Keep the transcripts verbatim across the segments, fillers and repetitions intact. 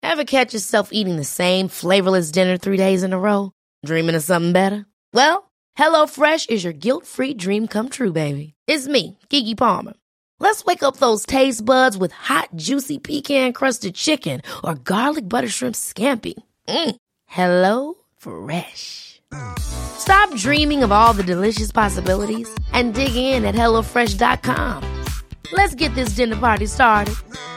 Ever catch yourself eating the same flavorless dinner three days in a row? Dreaming of something better? Well, HelloFresh is your guilt-free dream come true, baby. It's me, Keke Palmer. Let's wake up those taste buds with hot, juicy pecan-crusted chicken or garlic butter shrimp scampi. Mm. Hello Fresh. Stop dreaming of all the delicious possibilities and dig in at hello fresh dot com. Let's get this dinner party started.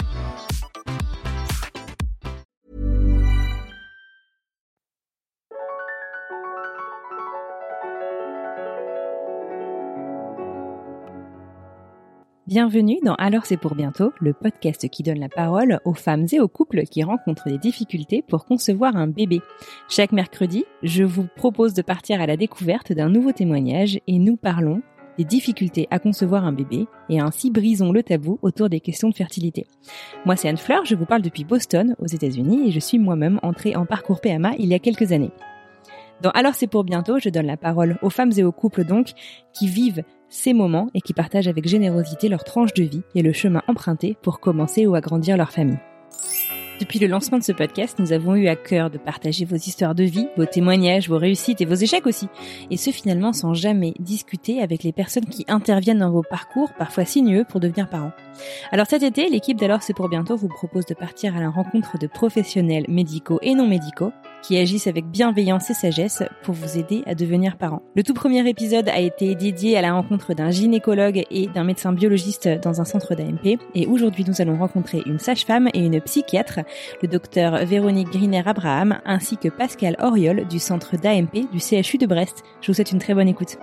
Bienvenue dans Alors c'est pour bientôt, le podcast qui donne la parole aux femmes et aux couples qui rencontrent des difficultés pour concevoir un bébé. Chaque mercredi, je vous propose de partir à la découverte d'un nouveau témoignage et nous parlons des difficultés à concevoir un bébé et ainsi brisons le tabou autour des questions de fertilité. Moi c'est Anne Fleur, je vous parle depuis Boston aux États-Unis et je suis moi-même entrée en parcours P M A il y a quelques années. Dans Alors c'est pour bientôt, je donne la parole aux femmes et aux couples donc qui vivent ces moments et qui partagent avec générosité leur tranche de vie et le chemin emprunté pour commencer ou agrandir leur famille. Depuis le lancement de ce podcast, nous avons eu à cœur de partager vos histoires de vie, vos témoignages, vos réussites et vos échecs aussi. Et ce finalement sans jamais discuter avec les personnes qui interviennent dans vos parcours, parfois sinueux, pour devenir parents. Alors cet été, l'équipe d'Alors c'est pour bientôt vous propose de partir à la rencontre de professionnels médicaux et non médicaux qui agissent avec bienveillance et sagesse pour vous aider à devenir parent. Le tout premier épisode a été dédié à la rencontre d'un gynécologue et d'un médecin biologiste dans un centre d'A M P. Et aujourd'hui, nous allons rencontrer une sage-femme et une psychiatre, le docteur Véronique Griner-Abraham, ainsi que Pascal Auriol du centre d'A M P du C H U de Brest. Je vous souhaite une très bonne écoute.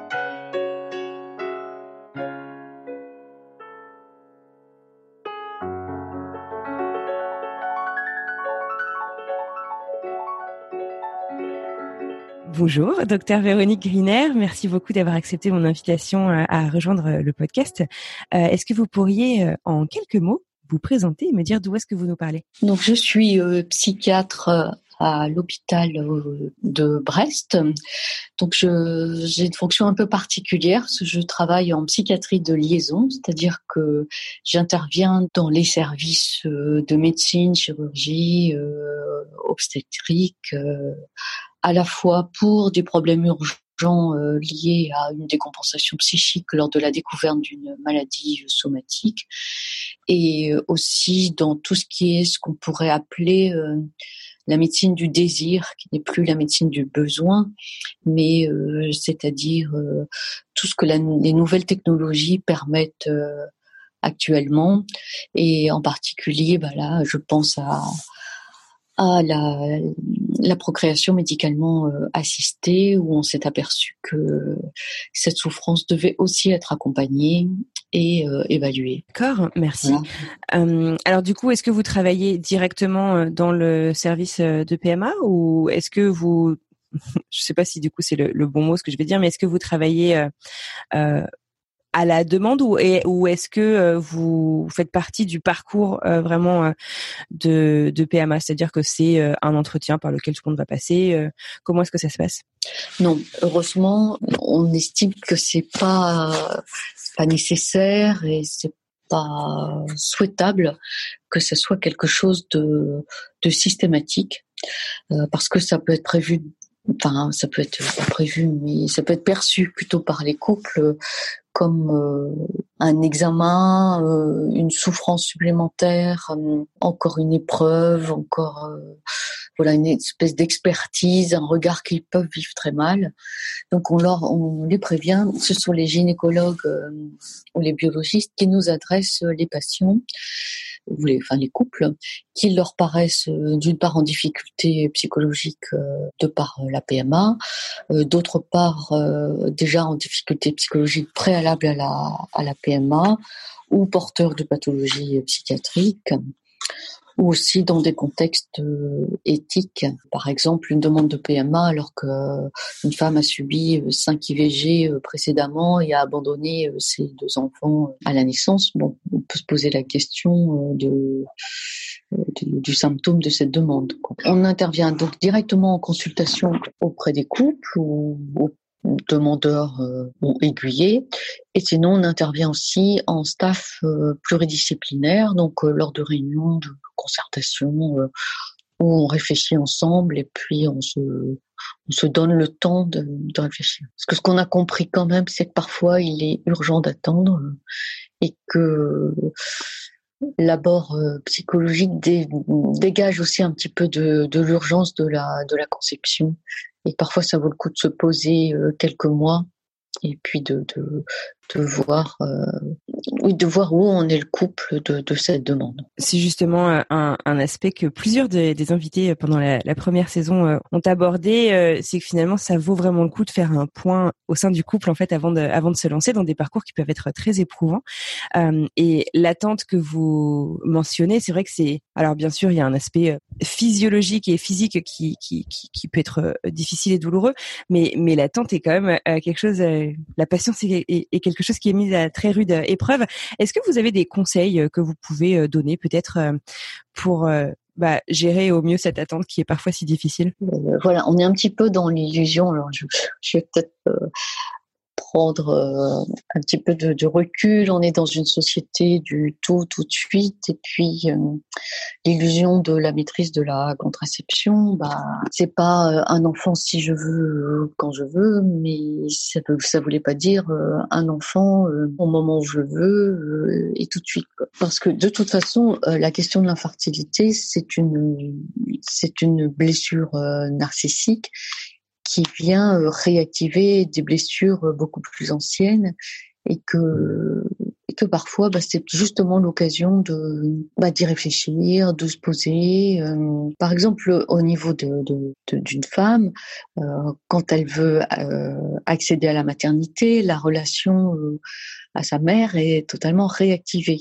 Bonjour, docteur Véronique Griner. Merci beaucoup d'avoir accepté mon invitation à rejoindre le podcast. Euh, est-ce que vous pourriez, euh, en quelques mots, vous présenter et me dire d'où est-ce que vous nous parlez ? Donc, je suis euh, psychiatre euh, à l'hôpital euh, de Brest. Donc, je, j'ai une fonction un peu particulière parce que je travaille en psychiatrie de liaison, c'est-à-dire que j'interviens dans les services euh, de médecine, chirurgie, euh, obstétrique, euh, à la fois pour des problèmes urgents euh, liés à une décompensation psychique lors de la découverte d'une maladie somatique et aussi dans tout ce qui est ce qu'on pourrait appeler euh, la médecine du désir, qui n'est plus la médecine du besoin, mais euh, c'est-à-dire euh, tout ce que la, les nouvelles technologies permettent euh, actuellement et en particulier, bah là, je pense à à la, la procréation médicalement euh, assistée, où on s'est aperçu que cette souffrance devait aussi être accompagnée et euh, évaluée. D'accord, merci. Voilà. Euh, alors du coup, est-ce que vous travaillez directement dans le service de P M A ou est-ce que vous, je ne sais pas si du coup c'est le, le bon mot ce que je vais dire, mais est-ce que vous travaillez euh, euh, à la demande ou, et, ou est-ce que euh, vous faites partie du parcours euh, vraiment euh, de, de P M A, c'est-à-dire que c'est euh, un entretien par lequel tout le monde va passer euh, comment est-ce que ça se passe ? Non, heureusement, on estime que c'est pas pas nécessaire et c'est pas souhaitable que ce soit quelque chose de de systématique euh, parce que ça peut être prévu. Enfin, ça peut être pas prévu, mais ça peut être perçu plutôt par les couples comme euh, un examen, euh, une souffrance supplémentaire, euh, encore une épreuve, encore euh, voilà une espèce d'expertise, un regard qu'ils peuvent vivre très mal. Donc on leur, on les prévient. Ce sont les gynécologues euh, ou les biologistes qui nous adressent les patients. Ou les, enfin les couples, qui leur paraissent euh, d'une part en difficulté psychologique euh, de par euh, la P M A, euh, d'autre part euh, déjà en difficulté psychologique préalable à la, à la P M A, ou porteurs de pathologies psychiatriques, ou aussi dans des contextes euh, éthiques. Par exemple, une demande de P M A alors qu'une femme a subi cinq I V G précédemment et a abandonné ses deux enfants à la naissance. Bon, on peut se poser la question de, de, du symptôme de cette demande. On intervient donc directement en consultation auprès des couples ou au demandeurs euh, ou aiguillés, et sinon on intervient aussi en staff euh, pluridisciplinaire, donc euh, lors de réunions de concertation euh, où on réfléchit ensemble et puis on se, on se donne le temps de, de réfléchir. Parce que ce qu'on a compris quand même, c'est que parfois il est urgent d'attendre et que l'abord euh, psychologique dé, dégage aussi un petit peu de, de l'urgence de la, de la conception. Et parfois ça vaut le coup de se poser euh, quelques mois et puis de, de, de voir, euh, oui, de voir où en est le couple de, de cette demande. C'est justement un, un aspect que plusieurs de, des invités pendant la, la première saison euh, ont abordé, euh, c'est que finalement ça vaut vraiment le coup de faire un point au sein du couple en fait avant de, avant de se lancer dans des parcours qui peuvent être très éprouvants. Euh, et l'attente que vous mentionnez, c'est vrai que c'est, alors bien sûr il y a un aspect physiologique et physique qui qui qui, qui peut être difficile et douloureux, mais mais l'attente est quand même euh, quelque chose, euh, la patience est, est, est quelque chose qui est mis à très rude épreuve. Est-ce que vous avez des conseils que vous pouvez donner peut-être pour bah, gérer au mieux cette attente qui est parfois si difficile? euh, Voilà, on est un petit peu dans l'illusion. Alors, je, je vais peut-être euh, prendre euh, un petit peu de, de recul. On est dans une société du tout, tout de suite, et puis euh, l'illusion de la maîtrise de la contraception, bah, c'est pas euh, un enfant si je veux, euh, quand je veux, mais ça ne ça voulait pas dire euh, un enfant euh, au moment où je veux euh, et tout de suite. Quoi. Parce que de toute façon, euh, la question de l'infertilité, c'est une, c'est une blessure euh, narcissique qui vient euh, réactiver des blessures euh, beaucoup plus anciennes et que et que parfois bah, c'est justement l'occasion de bah, d'y réfléchir, de se poser. Euh, par exemple, au niveau de, de, de d'une femme, euh, quand elle veut euh, accéder à la maternité, la relation euh, à sa mère est totalement réactivée.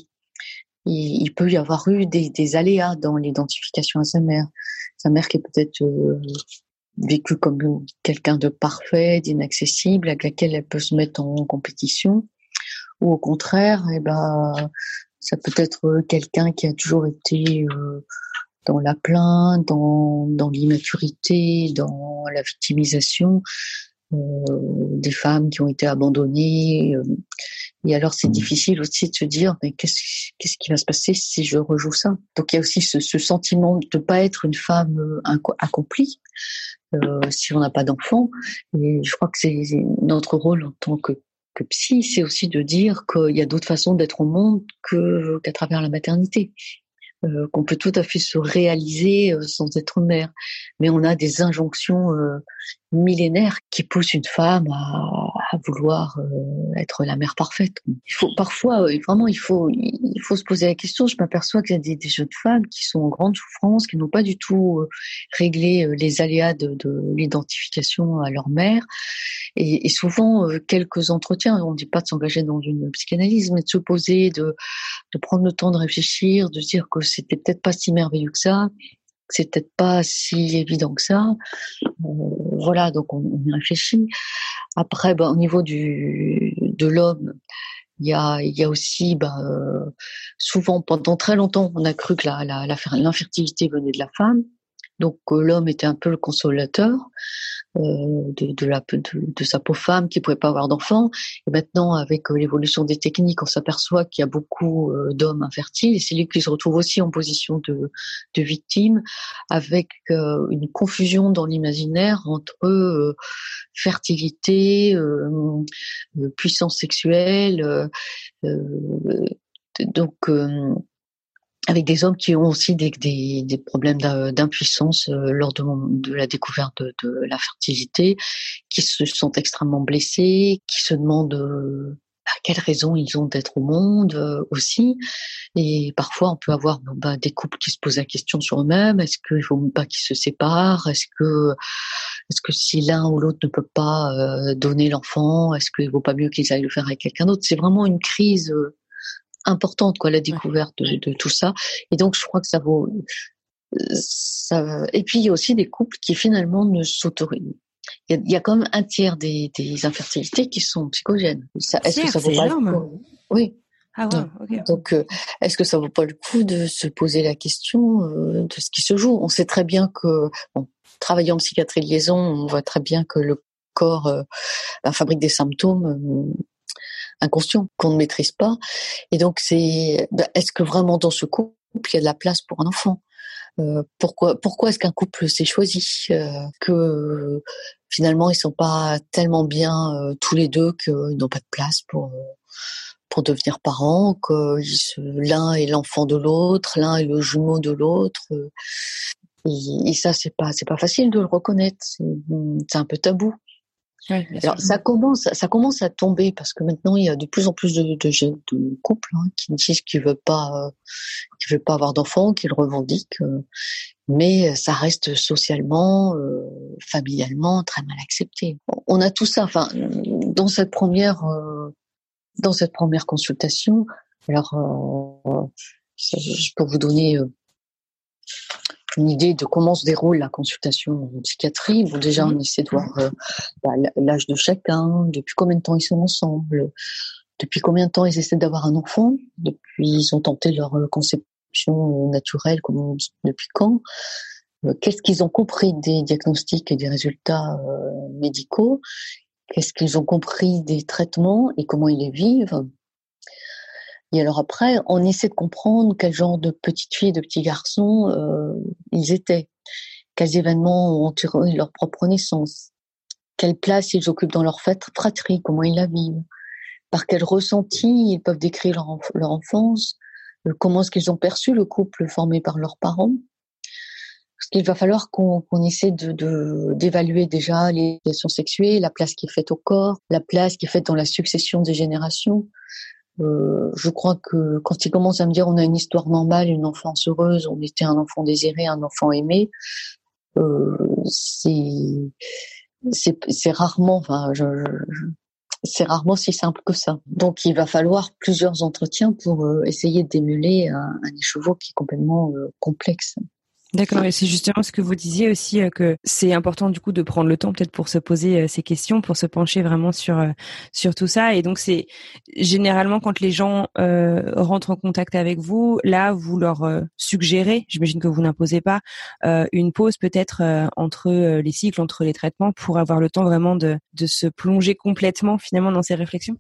Il, il peut y avoir eu des, des aléas dans l'identification à sa mère. Sa mère qui est peut-être euh, vécue comme quelqu'un de parfait, d'inaccessible, avec laquelle elle peut se mettre en compétition. Ou au contraire, eh ben, ça peut être quelqu'un qui a toujours été euh, dans la plainte, dans, dans l'immaturité, dans la victimisation, euh, des femmes qui ont été abandonnées. Euh, et alors, c'est difficile aussi de se dire, mais qu'est-ce, qu'est-ce qui va se passer si je rejoue ça? Donc, il y a aussi ce, ce sentiment de ne pas être une femme accomplie, euh, si on n'a pas d'enfant. Et je crois que c'est notre rôle en tant que que psy, c'est aussi de dire qu'il y a d'autres façons d'être au monde que qu'à travers la maternité, euh, qu'on peut tout à fait se réaliser euh, sans être mère. Mais on a des injonctions euh, millénaires qui poussent une femme à, à vouloir euh, être la mère parfaite. Il faut parfois, euh, vraiment, il faut il faut se poser la question. Je m'aperçois qu'il y a des, des jeunes femmes qui sont en grande souffrance, qui n'ont pas du tout euh, réglé euh, les aléas de, de l'identification à leur mère. Et, et souvent, euh, quelques entretiens, on ne dit pas de s'engager dans une psychanalyse, mais de se poser, de, de prendre le temps de réfléchir, de se dire que c'était peut-être pas si merveilleux que ça, que c'est peut-être pas si évident que ça. Euh, voilà, donc on, on y réfléchit. Après, ben, au niveau du, de l'homme, il y a, il y a aussi, ben, euh, souvent, pendant très longtemps, on a cru que la, la, la, l'infertilité venait de la femme. Donc euh, l'homme était un peu le consolateur euh, de, de, la, de, de sa pauvre femme qui pouvait pas avoir d'enfants. Et maintenant, avec euh, l'évolution des techniques, on s'aperçoit qu'il y a beaucoup euh, d'hommes infertiles, et c'est lui qui se retrouve aussi en position de, de victime, avec euh, une confusion dans l'imaginaire entre euh, fertilité, euh, euh, puissance sexuelle, euh, euh, donc euh, avec des hommes qui ont aussi des, des, des problèmes d'impuissance euh, lors de, de la découverte de, de la fertilité, qui se sentent extrêmement blessés, qui se demandent euh, à quelle raison ils ont d'être au monde euh, aussi. Et parfois, on peut avoir bon, bah, des couples qui se posent la question sur eux-mêmes. Est-ce qu'il faut pas qu'ils se séparent? Est-ce que, est-ce que si l'un ou l'autre ne peut pas euh, donner l'enfant, est-ce qu'il vaut pas mieux qu'ils aillent le faire avec quelqu'un d'autre? C'est vraiment une crise euh, importante, quoi, la découverte de, de tout ça. Et donc, je crois que ça vaut, ça, et puis, il y a aussi des couples qui, finalement, ne s'autorisent. Il y a, il y a quand même un tiers des, des infertilités qui sont psychogènes. Ça, est-ce que ça vaut pas énorme. le coup? Oui. Ah ouais, okay. Donc, euh, est-ce que ça vaut pas le coup de se poser la question euh, de ce qui se joue? On sait très bien que, bon, travaillant en psychiatrie de liaison, on voit très bien que le corps euh, fabrique des symptômes euh, inconscients qu'on ne maîtrise pas. Et donc, c'est, est-ce que vraiment dans ce couple, il y a de la place pour un enfant? Euh, pourquoi, pourquoi est-ce qu'un couple s'est choisi, euh, que euh, finalement ils sont pas tellement bien euh, tous les deux qu'ils n'ont pas de place pour euh, pour devenir parents, que se, l'un est l'enfant de l'autre, l'un est le jumeau de l'autre. Euh, et, et ça c'est pas c'est pas facile de le reconnaître. C'est, c'est un peu tabou. Oui, bien Alors sûr. ça commence, ça commence à tomber parce que maintenant il y a de plus en plus de, de, jeunes- de couples hein, qui disent qu'ils veulent pas, euh, qu'ils veulent pas avoir d'enfants, qu'ils le revendiquent, euh, mais ça reste socialement, euh, familialement très mal accepté. On a tout ça. Enfin, dans cette première, euh, dans cette première consultation, alors euh, je peux vous donner. Euh, une idée de comment se déroule la consultation en psychiatrie. Bon, déjà, on essaie de voir euh, bah, l'âge de chacun, depuis combien de temps ils sont ensemble, depuis combien de temps ils essaient d'avoir un enfant, depuis ils ont tenté leur conception naturelle, comme, depuis quand, euh, qu'est-ce qu'ils ont compris des diagnostics et des résultats euh, médicaux, qu'est-ce qu'ils ont compris des traitements et comment ils les vivent. Et alors après, on essaie de comprendre quel genre de petites filles, de petits garçons euh, ils étaient, quels événements ont entouré leur propre naissance, quelle place ils occupent dans leur fratrie, comment ils la vivent, par quel ressenti ils peuvent décrire leur, enf- leur enfance, euh, comment est-ce qu'ils ont perçu le couple formé par leurs parents. Parce qu'il va falloir qu'on, qu'on essaie de, de, d'évaluer déjà l'éducation sexuelle, la place qui est faite au corps, la place qui est faite dans la succession des générations. Euh, je crois que quand ils commencent à me dire on a une histoire normale, une enfance heureuse, on était un enfant désiré, un enfant aimé, euh, c'est, c'est, c'est rarement, enfin, je, je, c'est rarement si simple que ça. Donc, il va falloir plusieurs entretiens pour euh, essayer d'émuler un, un écheveau qui est complètement euh, complexe. D'accord, et c'est justement ce que vous disiez aussi, euh, que c'est important du coup de prendre le temps peut-être pour se poser euh, ces questions, pour se pencher vraiment sur euh, sur tout ça. Et donc c'est généralement quand les gens euh, rentrent en contact avec vous, là vous leur euh, suggérez, j'imagine que vous n'imposez pas, euh, une pause peut-être euh, entre euh, les cycles, entre les traitements, pour avoir le temps vraiment de de se plonger complètement finalement dans ces réflexions.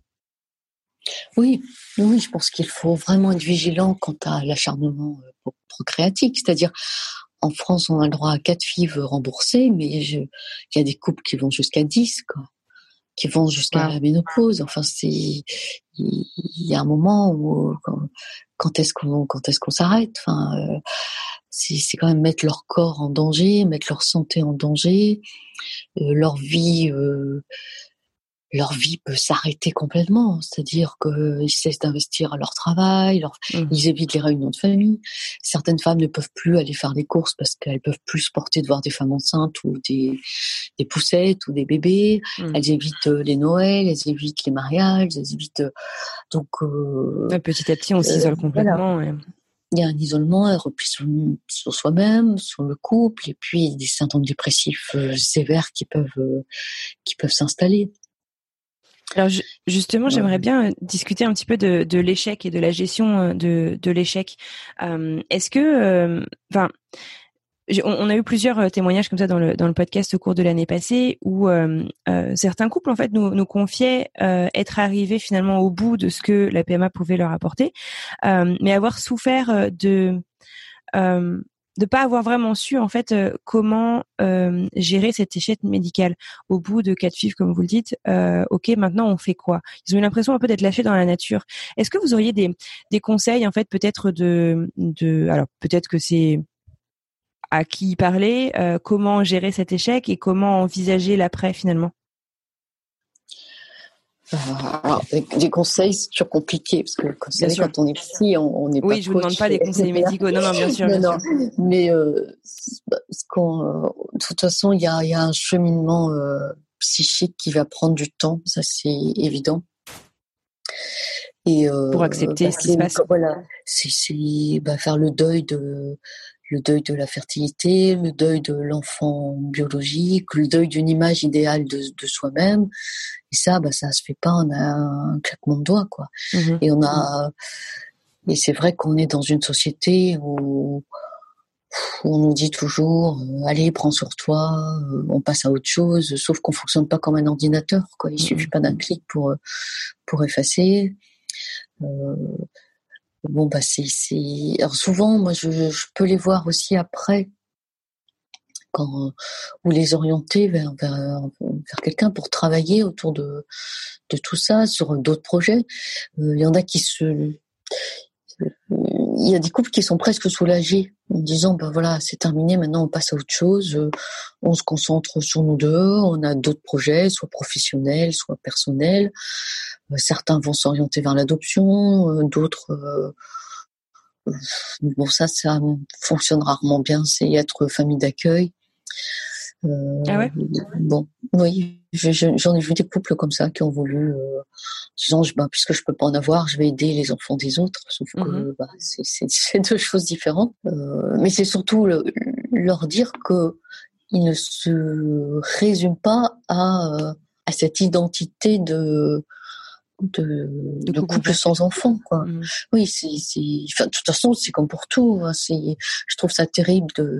Oui, oui, je pense qu'il faut vraiment être vigilant quant à l'acharnement euh, procréatique, c'est-à-dire en France, on a le droit à quatre F I V remboursées, mais je, il y a des couples qui vont jusqu'à dix, quoi, qui vont jusqu'à wow. la ménopause. Enfin, c'est, il, il y a un moment où quand, quand est-ce qu'on, quand est-ce qu'on s'arrête. Enfin, euh, c'est, c'est quand même mettre leur corps en danger, mettre leur santé en danger, euh, leur vie. Euh, leur vie peut s'arrêter complètement, c'est-à-dire qu'ils cessent d'investir à leur travail, leur, mmh. ils évitent les réunions de famille. Certaines femmes ne peuvent plus aller faire des courses parce qu'elles peuvent plus supporter de voir des femmes enceintes ou des, des poussettes ou des bébés. Mmh. Elles évitent les Noëls, elles évitent les mariages, elles évitent... Donc, euh, ouais, petit à petit, on s'isole euh, complètement. Voilà. Ouais. Il y a un isolement, un repli sur, sur soi-même, sur le couple, et puis des symptômes dépressifs euh, sévères qui peuvent, euh, qui peuvent s'installer. Alors justement, j'aimerais bien discuter un petit peu de, de l'échec et de la gestion de, de l'échec. Euh, est-ce que, enfin, euh, on, on a eu plusieurs témoignages comme ça dans le dans le podcast au cours de l'année passée où euh, euh, certains couples en fait nous nous confiaient euh, être arrivés finalement au bout de ce que la P M A pouvait leur apporter, euh, mais avoir souffert de euh, de pas avoir vraiment su en fait euh, comment euh, gérer cet échec médical au bout de quatre F I V comme vous le dites. Euh, ok, maintenant on fait quoi? Ils ont eu l'impression un peu d'être lâchés dans la nature. Est-ce que vous auriez des des conseils en fait peut-être de de alors peut-être que c'est à qui parler, euh, comment gérer cet échec et comment envisager l'après finalement? Alors, des conseils, c'est toujours compliqué parce que, comme vous savez, quand on est psy, on n'est pas oui, je vous demande pas des conseils médicaux. Non, non, bien sûr, bien non, sûr. Non. Mais euh, ce qu'on, euh, de toute façon, il y a, il y a un cheminement euh, psychique qui va prendre du temps, ça c'est évident. Et euh, pour accepter bah, ce qui se passe. Voilà, c'est, c'est bah, faire le deuil de le deuil de la fertilité, le deuil de l'enfant biologique, le deuil d'une image idéale de, de soi-même. Et ça, bah, ça se fait pas en un claquement de doigts, quoi. Mmh. Et on a, et c'est vrai qu'on est dans une société où, où on nous dit toujours, euh, allez, prends sur toi, euh, on passe à autre chose, sauf qu'on fonctionne pas comme un ordinateur, quoi. Il mmh. suffit pas d'un clic pour, pour effacer. Euh, bon, bah, c'est, c'est... Alors souvent, moi, je, je peux les voir aussi après, quand, ou les orienter vers, vers, vers quelqu'un pour travailler autour de, de tout ça, sur d'autres projets. Euh, il y en a qui se... Il y a des couples qui sont presque soulagés en disant ben voilà, c'est terminé, maintenant on passe à autre chose, on se concentre sur nous deux, on a d'autres projets, soit professionnels, soit personnels. Certains vont s'orienter vers l'adoption, d'autres euh, bon ça ça fonctionne rarement bien, c'est être famille d'accueil. Euh, ah ouais bon, oui, je, je, j'en ai vu des couples comme ça qui ont voulu, euh, disant, bah, puisque je peux pas en avoir, je vais aider les enfants des autres. Sauf que mm-hmm. bah, c'est, c'est, c'est deux choses différentes. Euh, mais c'est surtout le, leur dire que ils ne se résument pas à, à cette identité de de, de, de couple sans enfants, quoi. Mmh. Oui, c'est, c'est, enfin, de toute façon, c'est comme pour tout. Hein, c'est, je trouve ça terrible de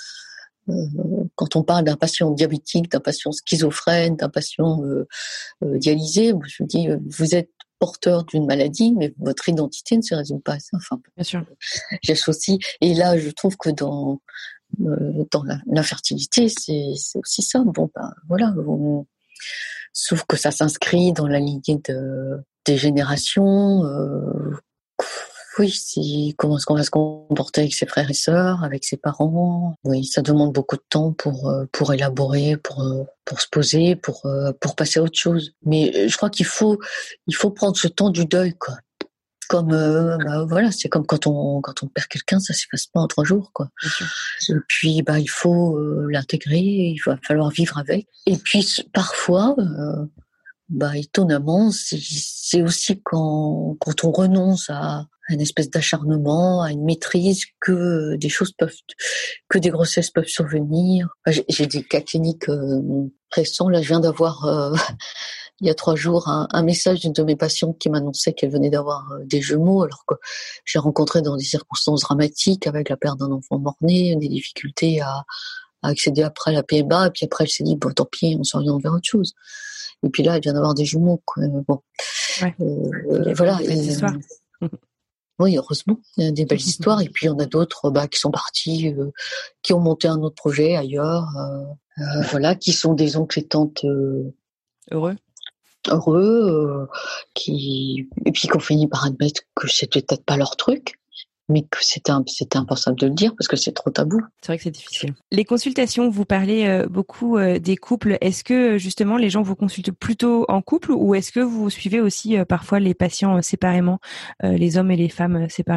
Euh, quand on parle d'un patient diabétique, d'un patient schizophrène, d'un patient euh, euh, dialysé, je me dis, euh, vous êtes porteur d'une maladie, mais votre identité ne se résume pas à ça. Enfin, bien sûr. J'associe. Et là, je trouve que dans euh, dans la, l'infertilité, c'est, c'est aussi ça. Bon, ben voilà. On, sauf que ça s'inscrit dans la lignée de des générations. Euh, Oui, c'est comment est-ce qu'on va se comporter avec ses frères et sœurs, avec ses parents. Oui, ça demande beaucoup de temps pour pour élaborer, pour pour se poser, pour pour passer à autre chose. Mais je crois qu'il faut il faut prendre ce temps du deuil, quoi. Comme euh, bah, voilà, c'est comme quand on quand on perd quelqu'un, ça s'efface pas en trois jours, quoi. Et puis bah il faut euh, l'intégrer, il va falloir vivre avec. Et puis parfois. Euh, Bah, étonnamment, c'est, c'est aussi quand, quand on renonce à une espèce d'acharnement, à une maîtrise, que des choses peuvent, que des grossesses peuvent survenir. J'ai, j'ai des cas cliniques euh, récents. Là, je viens d'avoir, euh, il y a trois jours, un, un message d'une de mes patientes qui m'annonçait qu'elle venait d'avoir euh, des jumeaux, alors que j'ai rencontré dans des circonstances dramatiques, avec la perte d'un enfant mort-né, des difficultés à, à accéder après à la P M A, et puis après, elle s'est dit, bon, tant pis, on s'oriente vers autre chose. Et puis là, elle vient d'avoir des jumeaux, quoi. Bon, ouais. euh, voilà. Des belles histoires. Oui, heureusement, il y a des belles histoires. Et puis il y en a d'autres, bah, qui sont partis, euh, qui ont monté un autre projet ailleurs, euh, euh, voilà, qui sont des oncles et tantes euh, heureux, heureux, euh, qui et puis qui ont fini par admettre que c'était peut-être pas leur truc. Mais que c'était, c'était impensable de le dire parce que c'est trop tabou. C'est vrai que c'est difficile. Les consultations, vous parlez euh, beaucoup euh, des couples. Est-ce que justement les gens vous consultent plutôt en couple ou est-ce que vous suivez aussi euh, parfois les patients euh, séparément, euh, les hommes et les femmes euh, séparément ?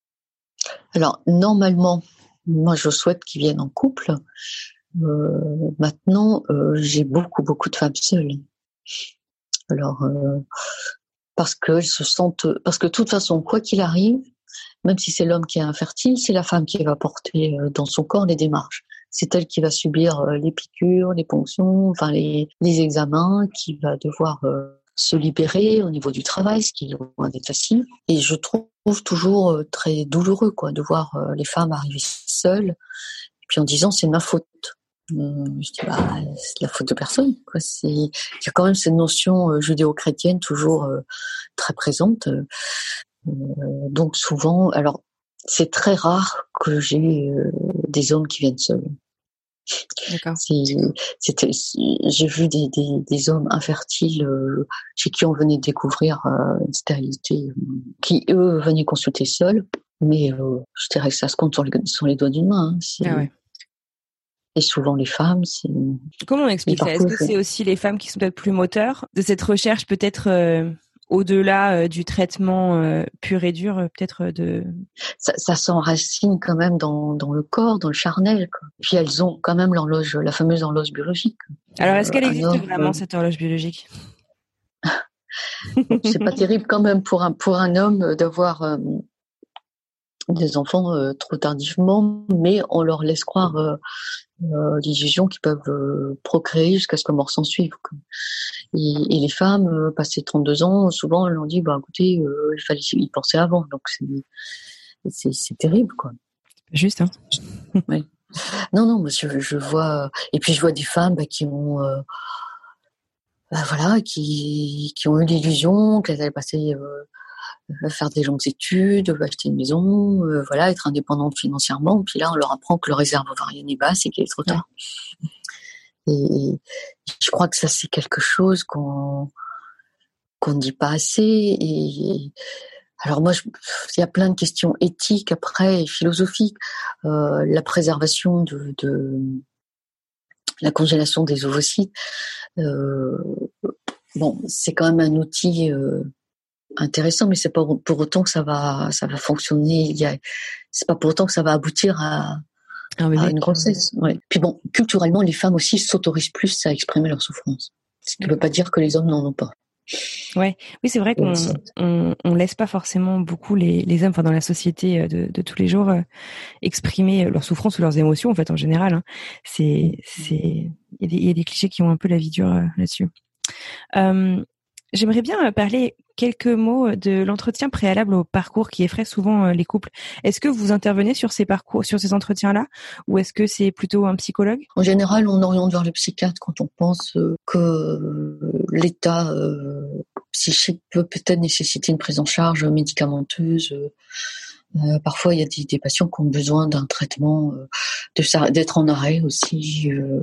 Alors normalement, moi je souhaite qu'ils viennent en couple. Euh, maintenant, euh, j'ai beaucoup beaucoup de femmes seules. Alors euh, parce qu'elles se sentent, parce que de toute façon, quoi qu'il arrive. Même si c'est l'homme qui est infertile, c'est la femme qui va porter dans son corps les démarches. C'est elle qui va subir les piqûres, les ponctions, enfin les, les examens, qui va devoir euh, se libérer au niveau du travail, ce qui est loin d'être facile. Et je trouve toujours euh, très douloureux, quoi, de voir euh, les femmes arriver seules, et puis en disant c'est ma faute. Euh, je dis bah c'est la faute de personne, quoi. C'est, il y a quand même cette notion euh, judéo-chrétienne toujours euh, très présente. Euh, Euh, donc souvent, alors c'est très rare que j'ai euh, des hommes qui viennent seuls. D'accord. C'est, c'était, j'ai vu des, des, des hommes infertiles euh, chez qui on venait découvrir euh, une stérilité, euh, qui eux venaient consulter seuls, mais euh, je dirais que ça se compte sur les, sur les doigts d'une main. Hein. C'est, ah ouais. Et souvent les femmes, c'est... Comment on explique ça ? Est-ce que c'est aussi les femmes qui sont peut-être plus moteurs de cette recherche, peut-être euh, au-delà euh, du traitement euh, pur et dur, euh, peut-être de... Ça, ça s'enracine quand même dans, dans le corps, dans le charnel, quoi. Puis elles ont quand même l'horloge, la fameuse horloge biologique. Alors, est-ce qu'elle euh, existe homme, vraiment, euh... cette horloge biologique ? C'est pas terrible quand même pour un, pour un homme d'avoir... Euh, des enfants euh, trop tardivement, mais on leur laisse croire euh, euh, l'illusion qu'ils peuvent euh, procréer jusqu'à ce que mort s'en suive. Et, et les femmes, euh, passées trente-deux ans, souvent, on leur dit, bah, écoutez, euh, il fallait y penser avant. Donc, c'est, c'est, c'est terrible, quoi. Juste, hein. Oui. Non, non, moi, je, je vois... Et puis, je vois des femmes bah, qui ont... Euh, bah, voilà, qui, qui ont eu l'illusion qu'elles allaient passer... Euh, euh, faire des longues études, acheter une maison, euh, voilà, être indépendante financièrement. Puis là, on leur apprend que le réserve ovarienne est basse et qu'il est trop tard. Ouais. Et, et je crois que ça, c'est quelque chose qu'on qu'on ne dit pas assez. Et, et alors moi, je, il y a plein de questions éthiques après et philosophiques. Euh, la préservation de, de la congélation des ovocytes. Euh, bon, c'est quand même un outil euh, intéressant, mais c'est pas pour autant que ça va, ça va fonctionner. Il y a, c'est pas pour autant que ça va aboutir à, à une grossesse. Ouais. Puis bon, culturellement, les femmes aussi s'autorisent plus à exprimer leur souffrance. Ce qui ne veut pas dire que les hommes n'en ont pas. Ouais, oui, c'est vrai qu'on on, on laisse pas forcément beaucoup les, les hommes, enfin dans la société de, de tous les jours, euh, exprimer leurs souffrances ou leurs émotions en fait en général. Hein. C'est, c'est, il y, y a des clichés qui ont un peu la vie dure euh, là-dessus. Euh, J'aimerais bien parler quelques mots de l'entretien préalable au parcours qui effraie souvent les couples. Est-ce que vous intervenez sur ces parcours, sur ces entretiens-là, ou est-ce que c'est plutôt un psychologue ? En général, on oriente vers le psychiatre quand on pense que l'état euh, psychique peut peut-être nécessiter une prise en charge médicamenteuse. Euh, parfois, il y a des, des patients qui ont besoin d'un traitement, euh, de, d'être en arrêt aussi, euh,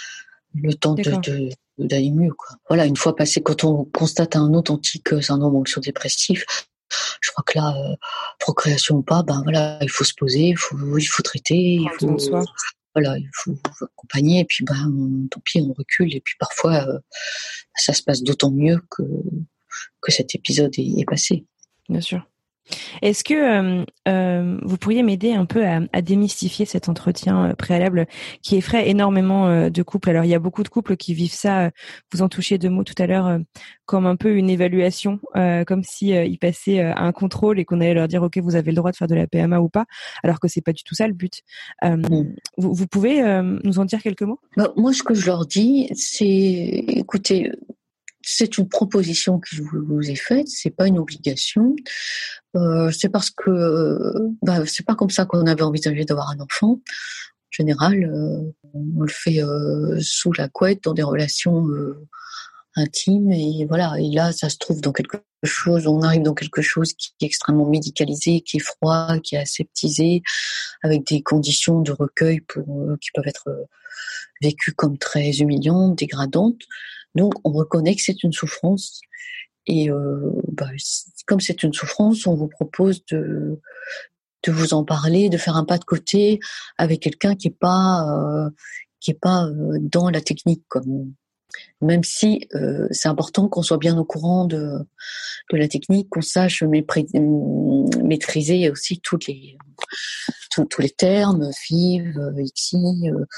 le temps de, de d'aller mieux, quoi. Voilà, une fois passé, quand on constate un authentique syndrome anxio-dépressif, je crois que là, euh, procréation ou pas, ben voilà, il faut se poser, il faut, il faut traiter, il faut, voilà, il faut accompagner, et puis ben, on, tant pis, on recule, et puis parfois, euh, ça se passe d'autant mieux que que cet épisode est, est passé. Bien sûr. Est-ce que euh, euh, vous pourriez m'aider un peu à, à démystifier cet entretien préalable qui effraie énormément euh, de couples ? Alors, il y a beaucoup de couples qui vivent ça, euh, vous en touchiez deux mots tout à l'heure, euh, comme un peu une évaluation, euh, comme si euh, ils passaient euh, un contrôle et qu'on allait leur dire « Ok, vous avez le droit de faire de la P M A ou pas », alors que c'est pas du tout ça le but. Euh, mmh. vous, vous pouvez euh, nous en dire quelques mots ? Bah, moi, ce que je leur dis, c'est, écoutez, c'est une proposition que je vous ai faite, c'est pas une obligation. Euh, c'est parce que bah, c'est pas comme ça qu'on avait envisagé d'avoir un enfant. En général, euh, on le fait euh, sous la couette, dans des relations euh, intimes, et voilà. Et là, ça se trouve dans quelque chose, on arrive dans quelque chose qui est extrêmement médicalisé, qui est froid, qui est aseptisé, avec des conditions de recueil pour, euh, qui peuvent être euh, vécues comme très humiliantes, dégradantes. Donc, on reconnaît que c'est une souffrance. Et euh, bah, comme c'est une souffrance, on vous propose de de vous en parler, de faire un pas de côté avec quelqu'un qui est pas euh, qui est pas euh, dans la technique, comme même si euh, c'est important qu'on soit bien au courant de de la technique, qu'on sache mépris, maîtriser aussi toutes les tous, tous les termes, F I V, I C I, euh,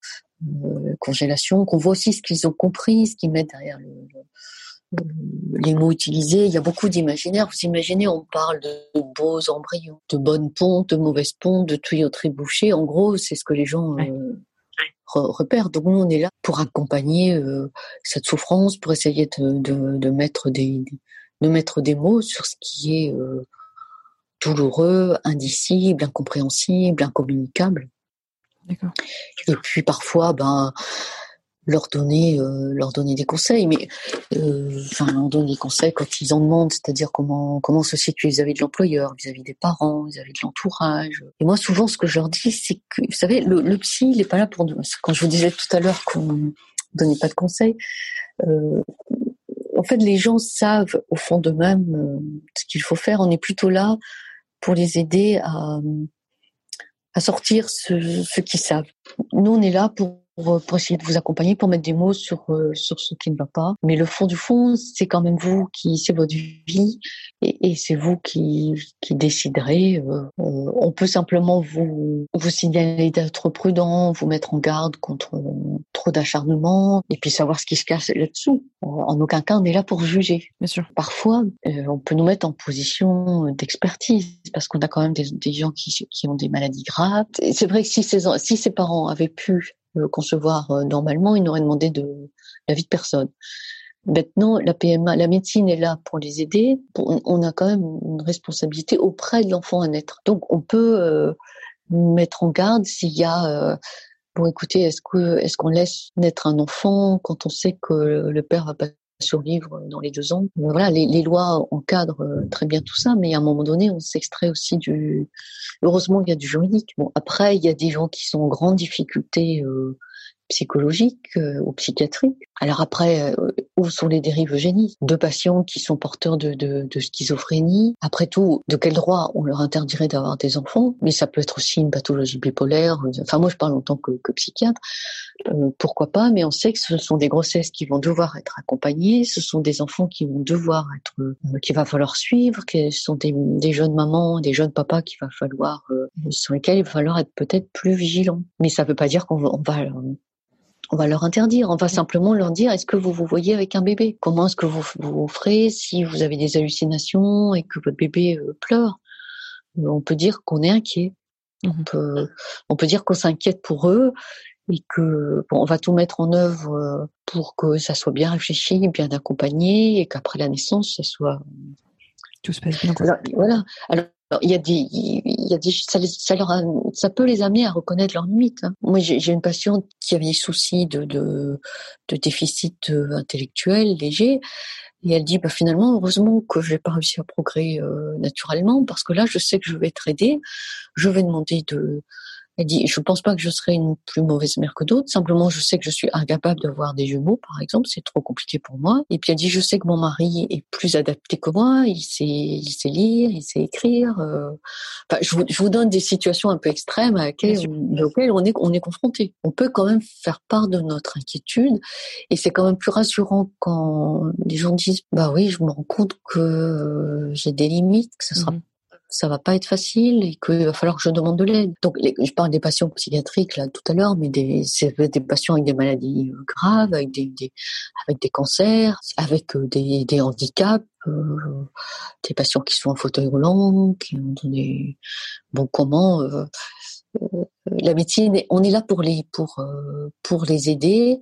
euh, congélation, qu'on voit aussi ce qu'ils ont compris, ce qu'ils mettent derrière le, le les mots utilisés. Il y a beaucoup d'imaginaire. Vous imaginez, on parle de beaux embryons, de bonnes pontes, de mauvaises pontes, de tuyauteries bouchées. En gros, c'est ce que les gens euh, re- repèrent. Donc nous, on est là pour accompagner euh, cette souffrance, pour essayer de, de, de mettre des de mettre des mots sur ce qui est euh, douloureux, indicible, incompréhensible, incommunicable. D'accord. Et puis parfois, ben leur donner euh, leur donner des conseils, mais euh, enfin leur donner des conseils quand ils en demandent, c'est-à-dire comment comment se situer vis-à-vis de l'employeur, vis-à-vis des parents, vis-à-vis de l'entourage. Et moi souvent ce que je leur dis, c'est que vous savez, le, le psy il est pas là pour, quand je vous disais tout à l'heure qu'on donnait pas de conseils, euh, en fait les gens savent au fond d'eux-mêmes euh, ce qu'il faut faire. On est plutôt là pour les aider à à sortir ce, ce qu'ils savent. Nous on est là pour pour essayer de vous accompagner, pour mettre des mots sur euh, sur ce qui ne va pas. Mais le fond du fond, c'est quand même vous qui, c'est votre vie, et, et c'est vous qui qui déciderez. Euh, euh, on peut simplement vous vous signaler d'être prudent, vous mettre en garde contre euh, trop d'acharnement, et puis savoir ce qui se cache là-dessous. En aucun cas, on est là pour juger. Bien sûr. Parfois, euh, on peut nous mettre en position d'expertise, parce qu'on a quand même des, des gens qui qui ont des maladies graves. Et c'est vrai que si ces si ces parents avaient pu concevoir euh, normalement, ils n'auraient demandé de l'avis de personne. Maintenant, la P M A, la médecine est là pour les aider. On, on a quand même une responsabilité auprès de l'enfant à naître. Donc, on peut euh, mettre en garde s'il y a euh, bon, écoutez, est-ce que est-ce qu'on laisse naître un enfant quand on sait que le père va passer survivre dans les deux ans. Voilà, les, les lois encadrent très bien tout ça, mais à un moment donné, on s'extrait aussi du... Heureusement, il y a du juridique. Bon, après, il y a des gens qui sont en grande difficulté euh, psychologique euh, ou psychiatrique. Alors après, euh, où sont les dérives eugéniques? Deux patients qui sont porteurs de, de, de schizophrénie. Après tout, de quel droit on leur interdirait d'avoir des enfants? Mais ça peut être aussi une pathologie bipolaire. Enfin, moi, je parle en tant que, que psychiatre. Euh, pourquoi pas? Mais on sait que ce sont des grossesses qui vont devoir être accompagnées. Ce sont des enfants qui vont devoir être, euh, qu'il va falloir suivre. Que ce sont des, des jeunes mamans, des jeunes papas qu'il va falloir, euh, sur lesquels il va falloir être peut-être plus vigilant. Mais ça veut pas dire qu'on va, on va On va leur interdire, on va simplement leur dire, est-ce que vous vous voyez avec un bébé? Comment est-ce que vous vous ferez si vous avez des hallucinations et que votre bébé euh, pleure? On peut dire qu'on est inquiet. Mmh. On peut, on peut dire qu'on s'inquiète pour eux et que bon, on va tout mettre en œuvre pour que ça soit bien réfléchi, bien accompagné et qu'après la naissance, ça soit... Tout se passe bien. Quoi. Alors, voilà. Alors, Alors, il y a des, il y a des, ça, les, ça leur a, ça peut les amener à reconnaître leurs limites. Hein. Moi, j'ai, j'ai une patiente qui avait des soucis de, de, de déficit intellectuel léger, et elle dit, bah finalement, heureusement que j'ai pas réussi à progresser euh, naturellement, parce que là, je sais que je vais être aidée, je vais demander de. Elle dit, je pense pas que je serai une plus mauvaise mère que d'autres. Simplement, je sais que je suis incapable d'avoir des jumeaux, par exemple. C'est trop compliqué pour moi. Et puis, elle dit, je sais que mon mari est plus adapté que moi. Il sait, il sait lire, il sait écrire. Euh... Enfin, je vous, je vous donne des situations un peu extrêmes à laquelle, on, auxquelles on est, on est confronté. On peut quand même faire part de notre inquiétude. Et c'est quand même plus rassurant quand les gens disent, bah oui, je me rends compte que j'ai des limites, que ça sera mm-hmm. ça va pas être facile et qu'il va falloir que je demande de l'aide. Donc, les, je parle des patients psychiatriques, là, tout à l'heure, mais des, c'est des patients avec des maladies graves, avec des, des avec des cancers, avec euh, des, des handicaps, euh, des patients qui sont en fauteuil roulant, qui ont des, bon, comment, euh, euh, la médecine, on est là pour les, pour, euh, pour les aider,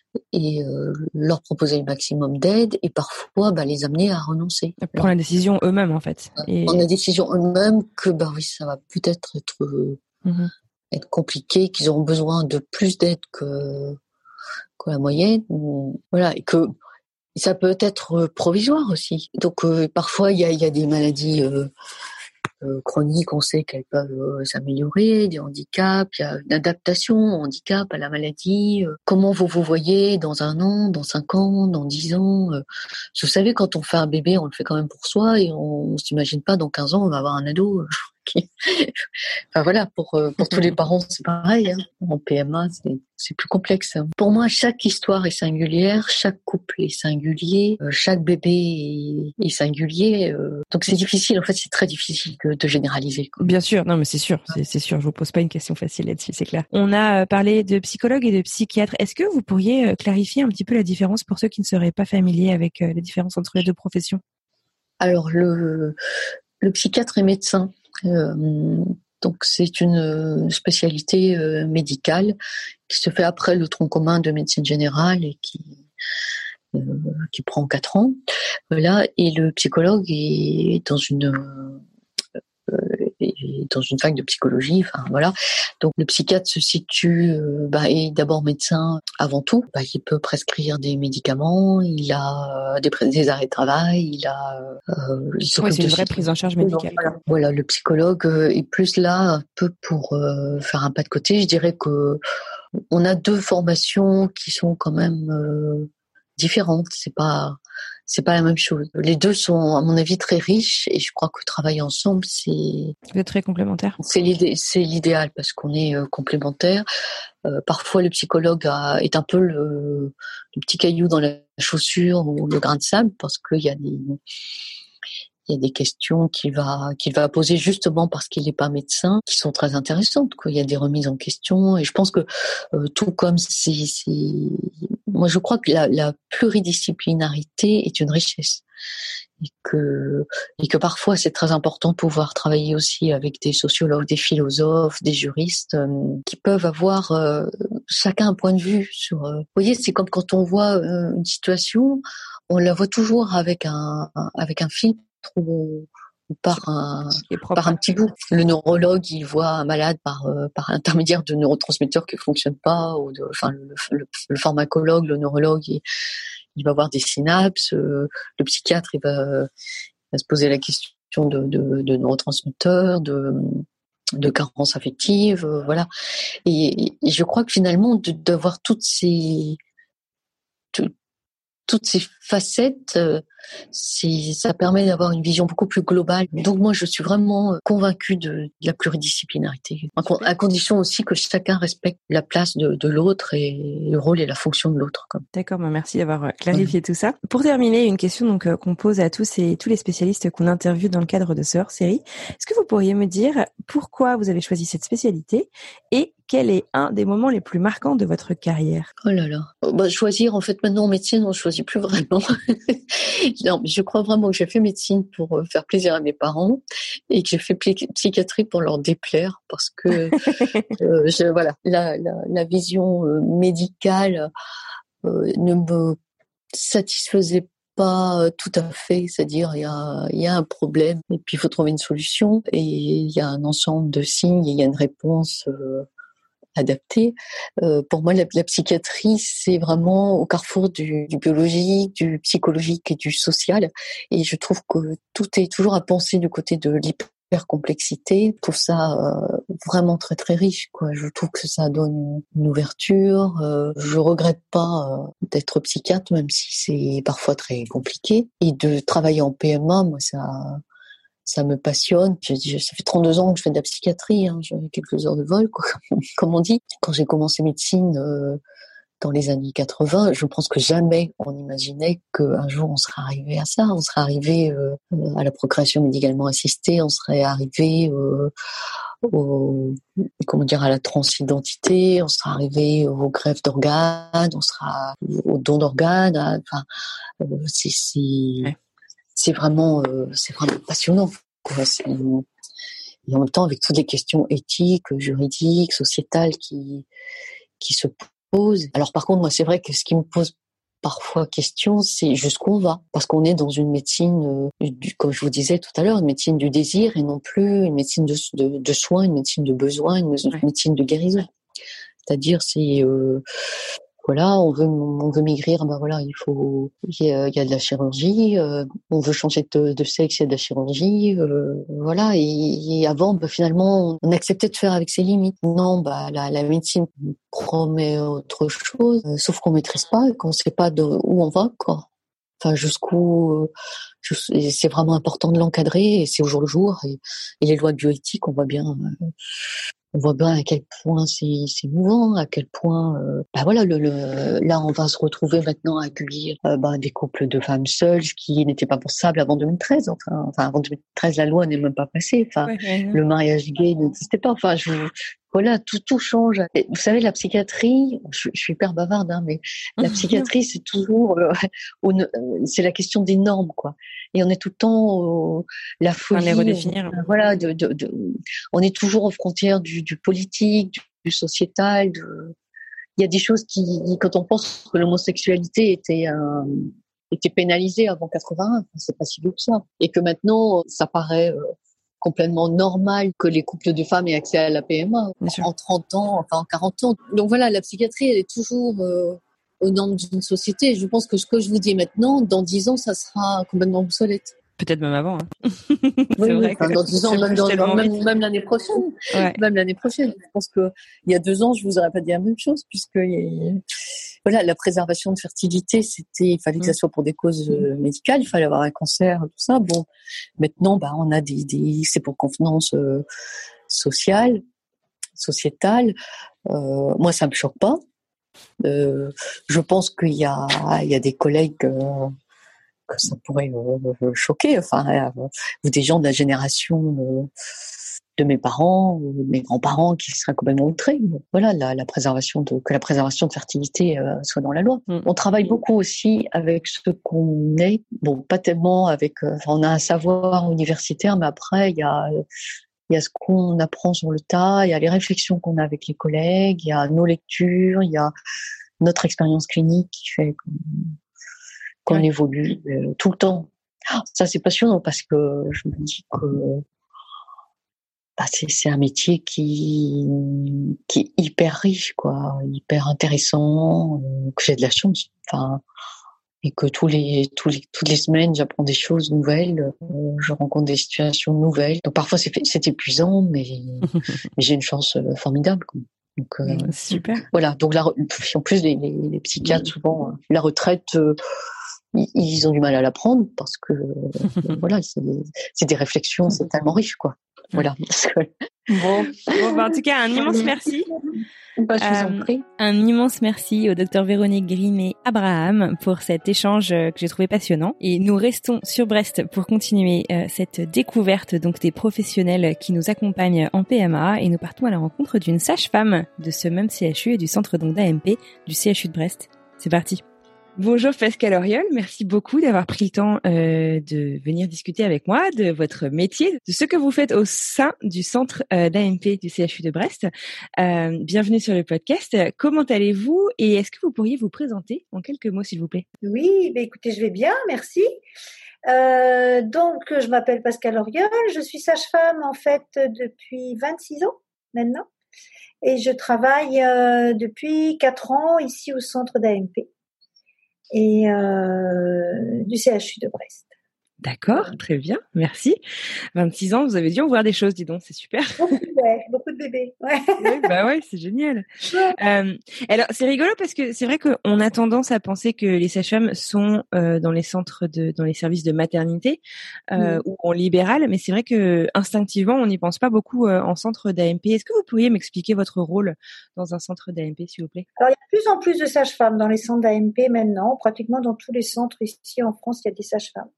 et euh, leur proposer le maximum d'aide et parfois bah, les amener à renoncer. À prendre la décision eux-mêmes en fait. Et... Prendre la décision eux-mêmes que bah oui ça va peut-être être euh, mm-hmm. être compliqué, qu'ils auront besoin de plus d'aide que que la moyenne. Voilà, et que ça peut être provisoire aussi. Donc euh, parfois il y a il y a des maladies euh, Euh, chroniques, on sait qu'elles peuvent euh, s'améliorer, des handicaps, il y a une adaptation au handicap, à la maladie. Euh, comment vous vous voyez dans un an, dans cinq ans, dans dix ans euh, Vous savez, quand on fait un bébé, on le fait quand même pour soi et on, on s'imagine pas dans quinze ans, on va avoir un ado. Euh, qui... enfin voilà, pour euh, pour tous les parents, c'est pareil. Hein. En P M A, c'est c'est plus complexe. Hein. Pour moi, chaque histoire est singulière, chaque couple est singulier, euh, chaque bébé est, est singulier. Euh, donc c'est difficile. En fait, c'est très difficile de, de généraliser. Quoi. Bien sûr, non, mais c'est sûr, c'est, c'est sûr. Je vous pose pas une question facile là-dessus, c'est clair. On a parlé de psychologue et de psychiatre. Est-ce que vous pourriez clarifier un petit peu la différence pour ceux qui ne seraient pas familiers avec la différence entre les deux professions ? Alors le le psychiatre est médecin. Euh, donc c'est une spécialité euh, médicale qui se fait après le tronc commun de médecine générale et qui euh, qui prend quatre ans. Voilà, et le psychologue est dans une euh, est dans une fac de psychologie. Enfin voilà. Donc le psychiatre se situe, euh, bah, est d'abord médecin avant tout. Bah, il peut prescrire des médicaments, il a euh, des, des arrêts de travail, il a. Euh, il s'occupe ouais, c'est une vraie prise en charge médicale. Voilà, voilà, le psychologue est plus là un peu pour euh, faire un pas de côté. Je dirais que on a deux formations qui sont quand même euh, différentes. C'est pas c'est pas la même chose. Les deux sont, à mon avis, très riches et je crois que travailler ensemble, c'est... Vous êtes très complémentaires. C'est, l'idé... c'est l'idéal parce qu'on est euh, complémentaires. Euh, parfois, le psychologue a... est un peu le... le petit caillou dans la chaussure ou le grain de sable parce qu'il y a des... Il y a des questions qu'il va, qu'il va poser justement parce qu'il n'est pas médecin, qui sont très intéressantes, quoi. Il y a des remises en question et je pense que euh, tout comme c'est, c'est, moi je crois que la, la pluridisciplinarité est une richesse et que et que parfois c'est très important de pouvoir travailler aussi avec des sociologues, des philosophes, des juristes euh, qui peuvent avoir euh, chacun un point de vue sur. Euh, vous voyez, c'est comme quand on voit euh, une situation, on la voit toujours avec un, un avec un filtre. Où par un, par un petit bout. Le neurologue, il voit un malade par, euh, par intermédiaire de neurotransmetteurs qui ne fonctionnent pas, ou de, enfin, le, le, le pharmacologue, le neurologue, il, il va voir des synapses, euh, le psychiatre, il va, il va se poser la question de, de, de neurotransmetteurs, de, de carence affective, euh, voilà. Et, et je crois que finalement, de, d'avoir toutes ces, tout, toutes ces facettes, euh, c'est, ça permet d'avoir une vision beaucoup plus globale. Donc moi, je suis vraiment convaincue de, de la pluridisciplinarité, à condition aussi que chacun respecte la place de, de l'autre et le rôle et la fonction de l'autre. Comme. D'accord, bah merci d'avoir clarifié mmh. tout ça. Pour terminer, une question donc euh, qu'on pose à tous et tous les spécialistes qu'on interviewe dans le cadre de ce hors-série. Est-ce que vous pourriez me dire pourquoi vous avez choisi cette spécialité et quel est un des moments les plus marquants de votre carrière? Oh là là. Bah, choisir, en fait, maintenant en médecine, on ne choisit plus vraiment. Non, mais je crois vraiment que j'ai fait médecine pour faire plaisir à mes parents et que j'ai fait psychiatrie pour leur déplaire parce que euh, je, voilà, la, la, la vision euh, médicale euh, ne me satisfaisait pas tout à fait, c'est-à-dire il y a, il y a un problème et puis il faut trouver une solution et il y a un ensemble de signes et il y a une réponse euh, adaptée. Euh, pour moi, la, la psychiatrie, c'est vraiment au carrefour du, du biologique, du psychologique et du social. Et je trouve que tout est toujours à penser du côté de l'hypercomplexité. Je trouve ça euh, vraiment très très riche, quoi. Je trouve que ça donne une ouverture. Euh, je regrette pas euh, d'être psychiatre, même si c'est parfois très compliqué. Et de travailler en P M A, moi, ça... ça me passionne. Je, je, ça fait trente-deux ans que je fais de la psychiatrie, hein. J'ai quelques heures de vol, quoi, comme on dit. Quand j'ai commencé médecine euh, dans les années quatre-vingts, je pense que jamais on imaginait qu'un jour on serait arrivé à ça. On serait arrivé euh, à la procréation médicalement assistée, on serait arrivé euh, au, comment dire, à la transidentité, on serait arrivé aux greffes d'organes, on sera au don d'organes. À, enfin, euh, c'est, c'est ouais. C'est vraiment, euh, c'est vraiment passionnant, quoi. C'est, et en même temps, avec toutes les questions éthiques, juridiques, sociétales qui, qui se posent. Alors, par contre, moi, c'est vrai que ce qui me pose parfois question, c'est jusqu'où on va. Parce qu'on est dans une médecine, euh, du, comme je vous disais tout à l'heure, une médecine du désir et non plus une médecine de, de, de soins, une médecine de besoin, une médecine de guérison. C'est-à-dire, c'est... Euh, Voilà, on veut, on veut maigrir, ben voilà, il faut, il y a, il y a de la chirurgie. Euh, on veut changer de, de sexe, il y a de la chirurgie. Euh, voilà, et, et avant, ben finalement, on acceptait de faire avec ses limites. Non, bah la, la médecine promet autre chose, euh, sauf qu'on maîtrise pas et qu'on sait pas de où on va, quoi. Enfin, jusqu'où, euh, just, c'est vraiment important de l'encadrer et c'est au jour le jour. Et, et les lois de bioéthique, on voit bien. Euh, On voit bien à quel point c'est, c'est mouvant, à quel point, euh, bah voilà, le, le, là on va se retrouver maintenant à accueillir euh, bah, des couples de femmes seules, ce qui n'était pas possible avant deux mille treize. Enfin, enfin avant deux mille treize, la loi n'est même pas passée. Enfin, ouais, ouais, ouais. Le mariage gay n'existait pas. Enfin, je, voilà, tout tout change. Et vous savez, la psychiatrie, je, je suis hyper bavarde, hein, mais la psychiatrie, c'est toujours, euh, on, c'est la question des normes, quoi. Et on est tout le temps euh, la folie. On les redéfinir. Euh, voilà, de, de, de, on est toujours aux frontières du, du politique, du, du sociétal. De... Il y a des choses qui, quand on pense que l'homosexualité était un, était pénalisée avant quatre-vingt-un, c'est pas si vieux que ça, et que maintenant ça paraît euh, complètement normal que les couples de femmes aient accès à la P M A en trente ans, enfin en quarante ans. Donc voilà, la psychiatrie, elle est toujours euh, aux normes d'une société. Je pense que ce que je vous dis maintenant, dans dix ans, ça sera complètement obsolète. Peut-être même avant. Hein. c'est oui, vrai enfin, que dans dix ans, même, dans, même, même l'année prochaine. Ouais. Même l'année prochaine. Je pense que il y a deux ans, je vous aurais pas dit la même chose, puisque y a, voilà, la préservation de fertilité, c'était, il fallait que ça soit pour des causes euh, médicales, il fallait avoir un cancer, tout ça. Bon, maintenant, bah, on a des, des c'est pour convenance euh, sociale, sociétale. Euh, moi, ça me choque pas. Euh, je pense qu'il y a, il y a des collègues. Euh, que ça pourrait euh, choquer, enfin, euh, ou des gens de la génération euh, de mes parents ou de mes grands-parents qui seraient complètement outrés. Voilà, la, la préservation de, que la préservation de fertilité euh, soit dans la loi. Mm. On travaille beaucoup aussi avec ce qu'on est, bon, pas tellement avec, euh, enfin, on a un savoir universitaire, mais après, il y a, il y a ce qu'on apprend sur le tas, il y a les réflexions qu'on a avec les collègues, il y a nos lectures, il y a notre expérience clinique qui fait qu'on qu'on ouais. évolue euh, tout le temps. Ça, c'est passionnant parce que je me dis que bah, c'est, c'est un métier qui, qui est hyper riche, quoi, hyper intéressant, euh, que j'ai de la chance. Enfin, et que tous les, tous les, toutes les semaines, j'apprends des choses nouvelles, euh, je rencontre des situations nouvelles. Donc parfois, c'est, c'est épuisant, mais, mais j'ai une chance euh, formidable, quoi. Donc, euh, super. Voilà. Donc, la, en plus, les, les, les psychiatres, souvent, la retraite, euh, ils, ils ont du mal à la prendre parce que, euh, voilà, c'est, c'est des réflexions, c'est tellement riche, quoi. Voilà. Bon, bon bah, en tout cas, un immense merci. Bah, je vous euh, en prie. Un immense merci au docteur Véronique Green et Abraham pour cet échange que j'ai trouvé passionnant. Et nous restons sur Brest pour continuer euh, cette découverte donc des professionnels qui nous accompagnent en P M A, et nous partons à la rencontre d'une sage-femme de ce même C H U et du centre donc d'A M P du C H U de Brest. C'est parti. Bonjour Pascal Auriol, merci beaucoup d'avoir pris le temps euh, de venir discuter avec moi de votre métier, de ce que vous faites au sein du centre euh, d'A M P du C H U de Brest. Euh, bienvenue sur le podcast. Comment allez-vous et est-ce que vous pourriez vous présenter en quelques mots s'il vous plaît? Oui, bah écoutez, je vais bien, merci. Euh, donc, je m'appelle Pascal Auriol, je suis sage-femme en fait depuis vingt-six ans maintenant et je travaille euh, depuis quatre ans ici au centre d'A M P et euh, du C H U de Brest. D'accord, très bien, merci. vingt-six ans, vous avez dû en voir des choses, dis donc, c'est super. Beaucoup de bébés, beaucoup de bébés. Ouais. Oui, bah ouais, c'est génial. Euh, alors, c'est rigolo parce que c'est vrai qu'on a tendance à penser que les sages-femmes sont euh, dans les centres de, dans les services de maternité euh, mmh. ou en libéral, mais c'est vrai que instinctivement, on n'y pense pas beaucoup euh, en centre d'A M P. Est-ce que vous pourriez m'expliquer votre rôle dans un centre d'A M P, s'il vous plaît? Alors, il y a de plus en plus de sages-femmes dans les centres d'A M P maintenant. Pratiquement dans tous les centres ici en France, il y a des sages-femmes.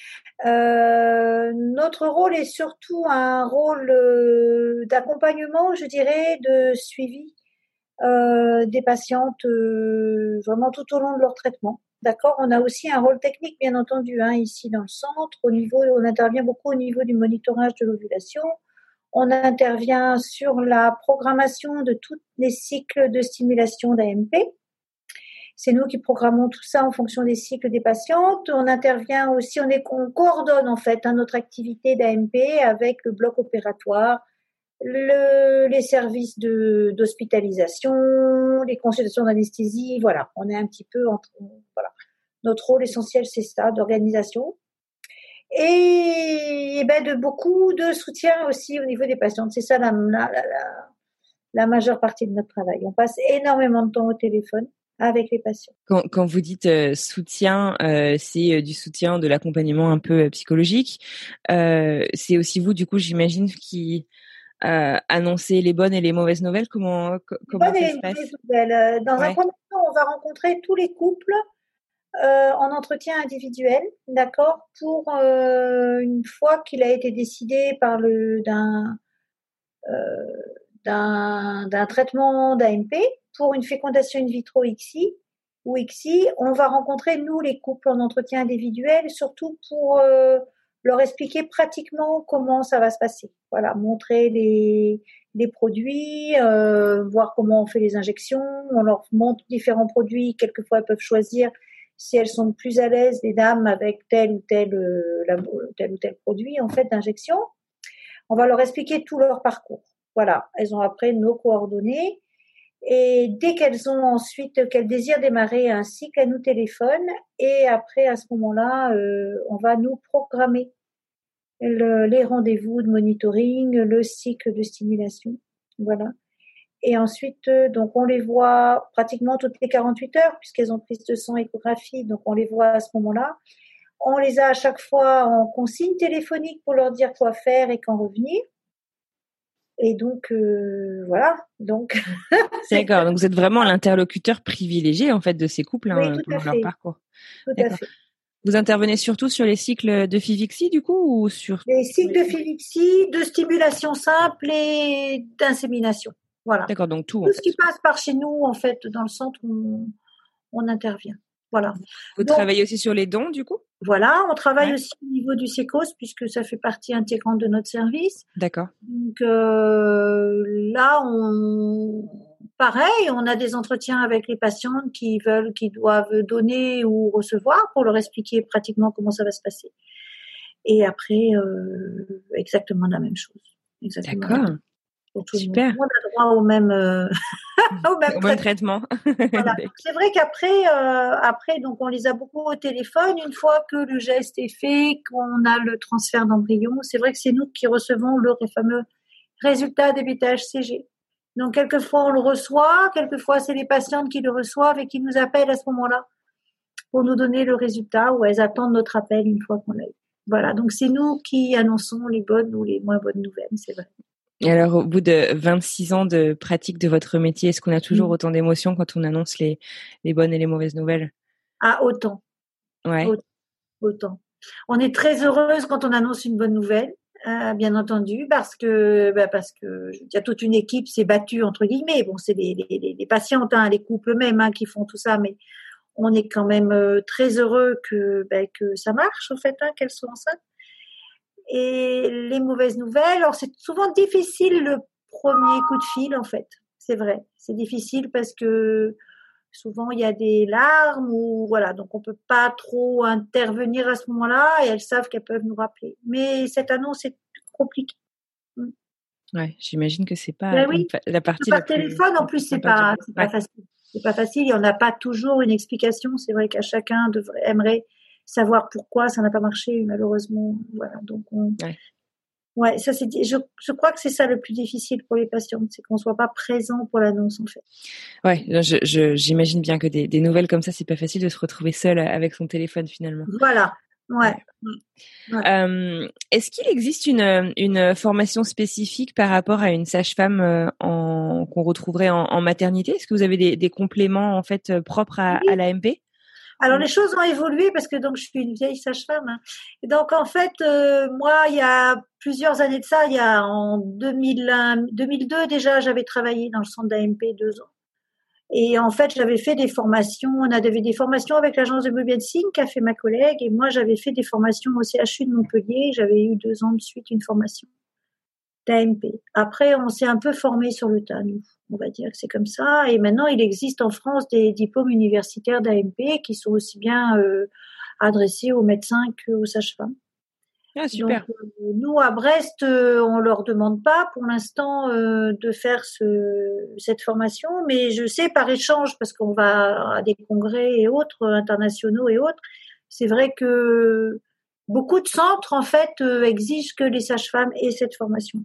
Euh, notre rôle est surtout un rôle euh, d'accompagnement, je dirais, de suivi euh, des patientes euh, vraiment tout au long de leur traitement. D'accord. On a aussi un rôle technique, bien entendu, hein, ici dans le centre. Au niveau, on intervient beaucoup au niveau du monitorage de l'ovulation. On intervient sur la programmation de tous les cycles de stimulation d'A M P. C'est nous qui programmons tout ça en fonction des cycles des patientes. On intervient aussi, on, est, on coordonne en fait hein, notre activité d'A M P avec le bloc opératoire, le, les services de, d'hospitalisation, les consultations d'anesthésie. Voilà, on est un petit peu entre. Voilà. Notre rôle essentiel, c'est ça, d'organisation. Et, et ben de beaucoup de soutien aussi au niveau des patientes. C'est ça la, la, la, la majeure partie de notre travail. On passe énormément de temps au téléphone avec les patients. Quand, quand vous dites euh, soutien, euh, c'est euh, du soutien, de l'accompagnement un peu euh, psychologique. Euh, c'est aussi vous, du coup, j'imagine, qui euh, annoncez les bonnes et les mauvaises nouvelles. Comment, co- comment ça se passe? Dans ouais. un premier temps, on va rencontrer tous les couples euh, en entretien individuel, d'accord, pour euh, une fois qu'il a été décidé par le d'un euh, d'un, d'un traitement d'A M P pour une fécondation in vitro X I ou X I, on va rencontrer, nous, les couples en entretien individuel, surtout pour euh, leur expliquer pratiquement comment ça va se passer. Voilà, montrer les, les produits, euh, voir comment on fait les injections, on leur montre différents produits, quelquefois elles peuvent choisir si elles sont plus à l'aise, les dames, avec tel ou tel, euh, tel ou tel produit, en fait, d'injection. On va leur expliquer tout leur parcours. Voilà, elles ont après nos coordonnées et dès qu'elles ont ensuite, qu'elles désirent démarrer un cycle, elles nous téléphonent et après, à ce moment-là, euh, on va nous programmer le, les rendez-vous de monitoring, le cycle de stimulation. Voilà. Et ensuite, euh, donc, on les voit pratiquement toutes les quarante-huit heures puisqu'elles ont prise de sang, échographie, donc on les voit à ce moment-là. On les a à chaque fois en consigne téléphonique pour leur dire quoi faire et quand revenir. Et donc, euh, voilà. Donc, D'accord. Donc, vous êtes vraiment l'interlocuteur privilégié, en fait, de ces couples oui, hein, pendant leur parcours. Tout D'accord. à fait. Vous intervenez surtout sur les cycles de Fivixi, du coup, ou sur les cycles de Fivixi, de stimulation simple et d'insémination. Voilà. D'accord. Donc tout. Tout ce qui passe par chez nous, en fait, dans le centre, on, on intervient. Voilà. Vous donc, travaillez aussi sur les dons, du coup? Voilà, on travaille ouais. aussi au niveau du sécos puisque ça fait partie intégrante de notre service. D'accord. Donc euh, là, on pareil, on a des entretiens avec les patientes qui veulent, qui doivent donner ou recevoir pour leur expliquer pratiquement comment ça va se passer. Et après, euh, exactement la même chose. Exactement D'accord. la même chose. Pour tout Super. le monde. On a droit au même, euh, au même Au même traitement. Voilà. C'est vrai qu'après, euh, après, donc on les a beaucoup au téléphone. Une fois que le geste est fait, qu'on a le transfert d'embryon, c'est vrai que c'est nous qui recevons le fameux résultat des bêta H C G. Donc quelquefois on le reçoit, quelquefois c'est les patientes qui le reçoivent et qui nous appellent à ce moment-là pour nous donner le résultat, ou elles attendent notre appel une fois qu'on l'a eu. Voilà. Donc c'est nous qui annonçons les bonnes ou les moins bonnes nouvelles, c'est vrai. Et alors, au bout de vingt-six ans de pratique de votre métier, est-ce qu'on a toujours autant d'émotions quand on annonce les, les bonnes et les mauvaises nouvelles? Ah, autant. Ouais. Autant. Autant. On est très heureuse quand on annonce une bonne nouvelle, euh, bien entendu, parce que, bah, parce que il y a toute une équipe s'est battue entre guillemets. Bon, c'est les, les, les patientes, hein, les couples mêmes, hein, qui font tout ça, mais on est quand même euh, très heureux que, bah, que ça marche, en fait, hein, qu'elles soient enceintes. Et les mauvaises nouvelles, alors c'est souvent difficile le premier coup de fil, en fait. C'est vrai, c'est difficile parce que souvent il y a des larmes ou voilà, donc on peut pas trop intervenir à ce moment-là et elles savent qu'elles peuvent nous rappeler. Mais cette annonce est compliquée. Ouais, j'imagine que c'est pas Ben oui, la partie par la plus téléphone en plus c'est pas c'est pas ouais. facile. C'est pas facile, il y en a pas toujours une explication. C'est vrai qu'à chacun devrait aimerait savoir pourquoi ça n'a pas marché malheureusement. Voilà, donc on ouais. Ouais, ça c'est. Je, je crois que c'est ça le plus difficile pour les patients, c'est qu'on soit pas présent pour l'annonce en fait. Ouais, je, je, j'imagine bien que des, des nouvelles comme ça, c'est pas facile de se retrouver seul avec son téléphone finalement. Voilà. Ouais. ouais. ouais. Euh, est-ce qu'il existe une, une formation spécifique par rapport à une sage-femme en, qu'on retrouverait en, en maternité? Est-ce que vous avez des, des compléments en fait propres à, oui. à l'A M P? Alors les choses ont évolué parce que donc je suis une vieille sage-femme. Hein. Et donc en fait, euh, moi, il y a plusieurs années de ça, il y a en deux mille un, deux mille deux déjà, j'avais travaillé dans le centre d'A M P deux ans. Et en fait, j'avais fait des formations. On avait des formations avec l'agence de Bobbiane-Signe qu'a fait ma collègue, et moi, j'avais fait des formations au C H U de Montpellier. J'avais eu deux ans de suite une formation d'A M P. Après, on s'est un peu formé sur le tas, nous. On va dire que c'est comme ça. Et maintenant, il existe en France des diplômes universitaires d'A M P qui sont aussi bien euh, adressés aux médecins qu'aux sages-femmes. Ah, super. Donc, euh, nous, à Brest, euh, on leur demande pas pour l'instant euh, de faire ce, cette formation, mais je sais par échange, parce qu'on va à des congrès et autres, internationaux et autres, c'est vrai que beaucoup de centres, en fait, euh, exigent que les sages-femmes aient cette formation.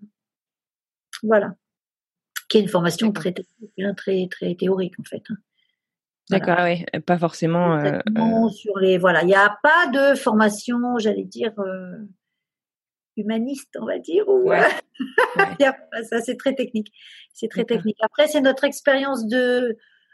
Voilà. Qui est une formation très, très, très théorique, en fait. Voilà. D'accord, oui, pas forcément. Euh, euh... Sur les, voilà, il n'y a pas de formation, j'allais dire, euh, humaniste, on va dire, ou ouais. Ouais. Il y a pas ça, c'est très technique. C'est très D'accord. technique. Après, c'est notre expérience de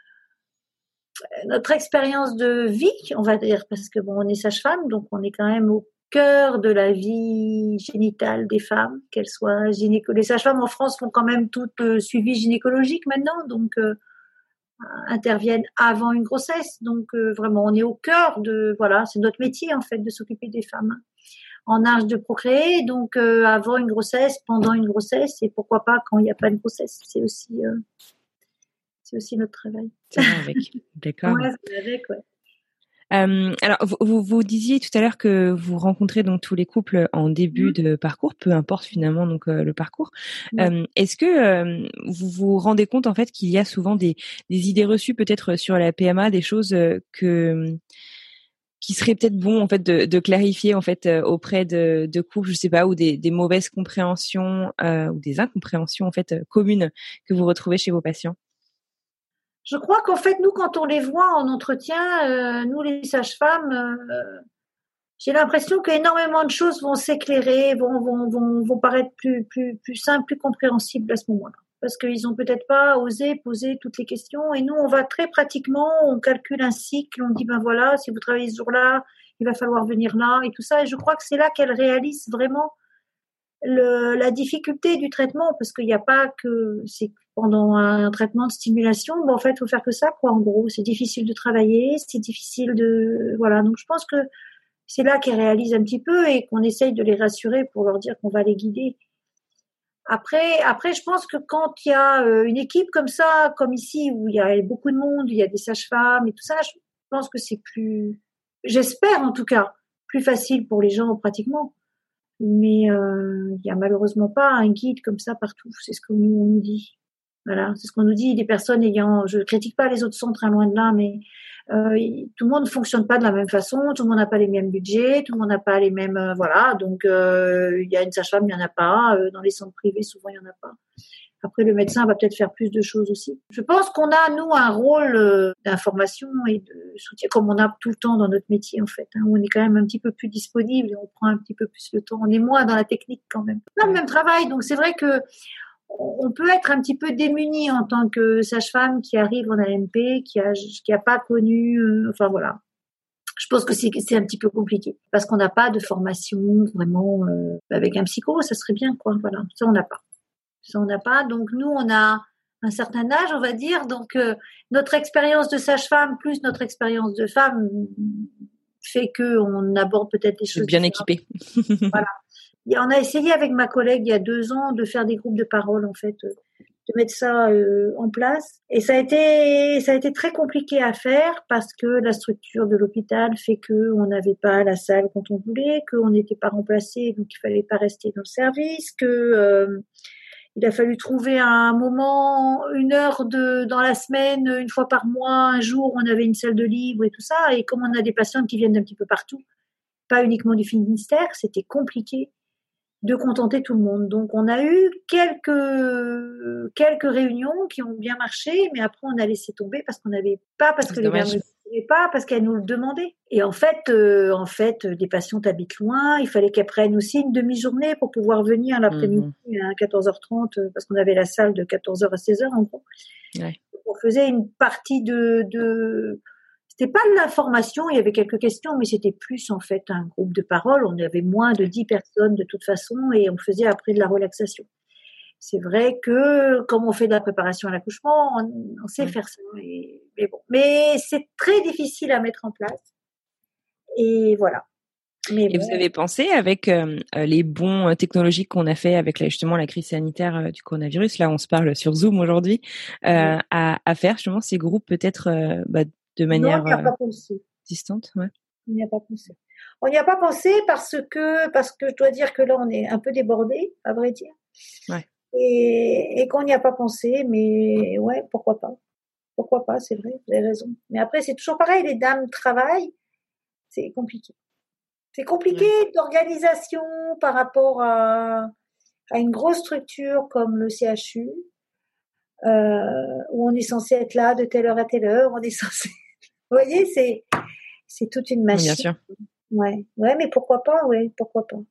notre expérience de vie, on va dire, parce que bon, on est sage-femme, donc on est quand même au cœur de la vie génitale des femmes, qu'elles soient gynéco. Les sages-femmes en France font quand même tout euh, suivi gynécologique maintenant, donc euh, interviennent avant une grossesse. Donc euh, vraiment, on est au cœur de voilà, c'est notre métier en fait de s'occuper des femmes en âge de procréer, donc euh, avant une grossesse, pendant une grossesse, et pourquoi pas quand il n'y a pas de grossesse. C'est aussi, euh, c'est aussi notre travail. Ça va avec, d'accord. Ouais, ça va avec, ouais. Euh, alors, vous, vous, vous disiez tout à l'heure que vous rencontrez donc tous les couples en début mmh. de parcours, peu importe finalement donc euh, le parcours. Ouais. Euh, est-ce que euh, vous vous rendez compte en fait qu'il y a souvent des, des idées reçues peut-être sur la P M A, des choses que qui serait peut-être bon en fait de, de clarifier en fait euh, auprès de, de couples, je sais pas, ou des, des mauvaises compréhensions euh, ou des incompréhensions en fait euh, communes que vous retrouvez chez vos patients? Je crois qu'en fait nous quand on les voit en entretien, euh, nous les sages-femmes, euh, j'ai l'impression qu'énormément de choses vont s'éclairer, vont vont vont, vont paraître plus plus plus simples, plus compréhensibles à ce moment-là. Parce qu'ils ont peut-être pas osé poser toutes les questions. Et nous, on va très pratiquement, on calcule un cycle, on dit, ben voilà, si vous travaillez ce jour-là, il va falloir venir là et tout ça. Et je crois que c'est là qu'elles réalisent vraiment le, la difficulté du traitement, parce qu'il n'y a pas que, c'est pendant un traitement de stimulation, ben en fait, il faut faire que ça, quoi, en gros. C'est difficile de travailler, c'est difficile de, voilà. Donc, je pense que c'est là qu'elles réalisent un petit peu et qu'on essaye de les rassurer pour leur dire qu'on va les guider. Après, après, je pense que quand il y a une équipe comme ça, comme ici, où il y a beaucoup de monde, il y a des sages-femmes et tout ça, je pense que c'est plus, j'espère en tout cas, plus facile pour les gens pratiquement. mais euh, il y a malheureusement pas un guide comme ça partout. C'est ce que nous, on nous dit. Voilà, c'est ce qu'on nous dit. Des personnes ayant, je critique pas les autres centres, hein, loin de là, mais euh, tout le monde ne fonctionne pas de la même façon. Tout le monde n'a pas les mêmes budgets, tout le monde n'a pas les mêmes, euh, voilà. Donc euh, il y a une sage-femme, il y en a pas. Euh, dans les centres privés, souvent il y en a pas. Après, le médecin va peut-être faire plus de choses aussi. Je pense qu'on a, nous, un rôle euh, d'information et de soutien, comme on a tout le temps dans notre métier, en fait. Hein, où on est quand même un petit peu plus disponible et on prend un petit peu plus le temps. On est moins dans la technique quand même. On a le même travail, donc c'est vrai que on peut être un petit peu démuni en tant que sage-femme qui arrive en A M P, qui a qui a pas connu, euh, enfin voilà. Je pense que c'est c'est un petit peu compliqué parce qu'on n'a pas de formation vraiment euh, avec un psycho, ça serait bien quoi. Voilà, ça on n'a pas. Ça, on n'a pas. Donc, nous, on a un certain âge, on va dire. Donc, euh, notre expérience de sage-femme plus notre expérience de femme fait qu'on aborde peut-être les choses bien différentes. équipé. Voilà. Et on a essayé avec ma collègue il y a deux ans de faire des groupes de parole, en fait, euh, de mettre ça euh, en place. Et ça a été, ça a été très compliqué à faire parce que la structure de l'hôpital fait que on n'avait pas la salle quand on voulait, qu'on n'était pas remplacé, donc il fallait pas rester dans le service, que euh, il a fallu trouver un moment, une heure de dans la semaine, une fois par mois, un jour, on avait une salle de libre et tout ça. Et comme on a des patients qui viennent d'un petit peu partout, pas uniquement du Finistère, c'était compliqué de contenter tout le monde. Donc, on a eu quelques quelques réunions qui ont bien marché, mais après, on a laissé tomber parce qu'on n'avait pas, parce que les dames ne pouvaient pas, parce qu'elles nous le demandaient. Et en fait, euh, en fait, des patients habitent loin. Il fallait qu'elles prennent aussi une demi-journée pour pouvoir venir l'après-midi mmh. à quatorze heures trente, parce qu'on avait la salle de quatorze heures à seize heures en gros. Ouais. On faisait une partie de, de c'était pas de l'information, il y avait quelques questions, mais c'était plus en fait un groupe de parole. On avait moins de dix personnes de toute façon et on faisait après de la relaxation. C'est vrai que comme on fait de la préparation à l'accouchement, on, on sait ouais. faire ça. Et, mais bon, mais c'est très difficile à mettre en place. Et voilà. Mais et bon. Vous avez pensé avec euh, les bons technologiques qu'on a fait avec la, justement la crise sanitaire euh, du coronavirus, là on se parle sur Zoom aujourd'hui, euh, oui. à, à faire justement ces groupes peut-être euh, bah, de manière non, on n'y a pas pensé. distante, ouais. On n'y a pas pensé. On n'y a pas pensé parce que parce que je dois dire que là on est un peu débordé, à vrai dire. Ouais. Et, et qu'on n'y a pas pensé, mais ouais, pourquoi pas. Pourquoi pas, c'est vrai, vous avez raison. Mais après, c'est toujours pareil, les dames travaillent, c'est compliqué. C'est compliqué ouais. d'organisation par rapport à, à une grosse structure comme le C H U, euh, où on est censé être là de telle heure à telle heure, on est censé... Vous voyez, c'est, c'est toute une machine. Bien sûr. Ouais, ouais, mais pourquoi pas, ouais, pourquoi pas.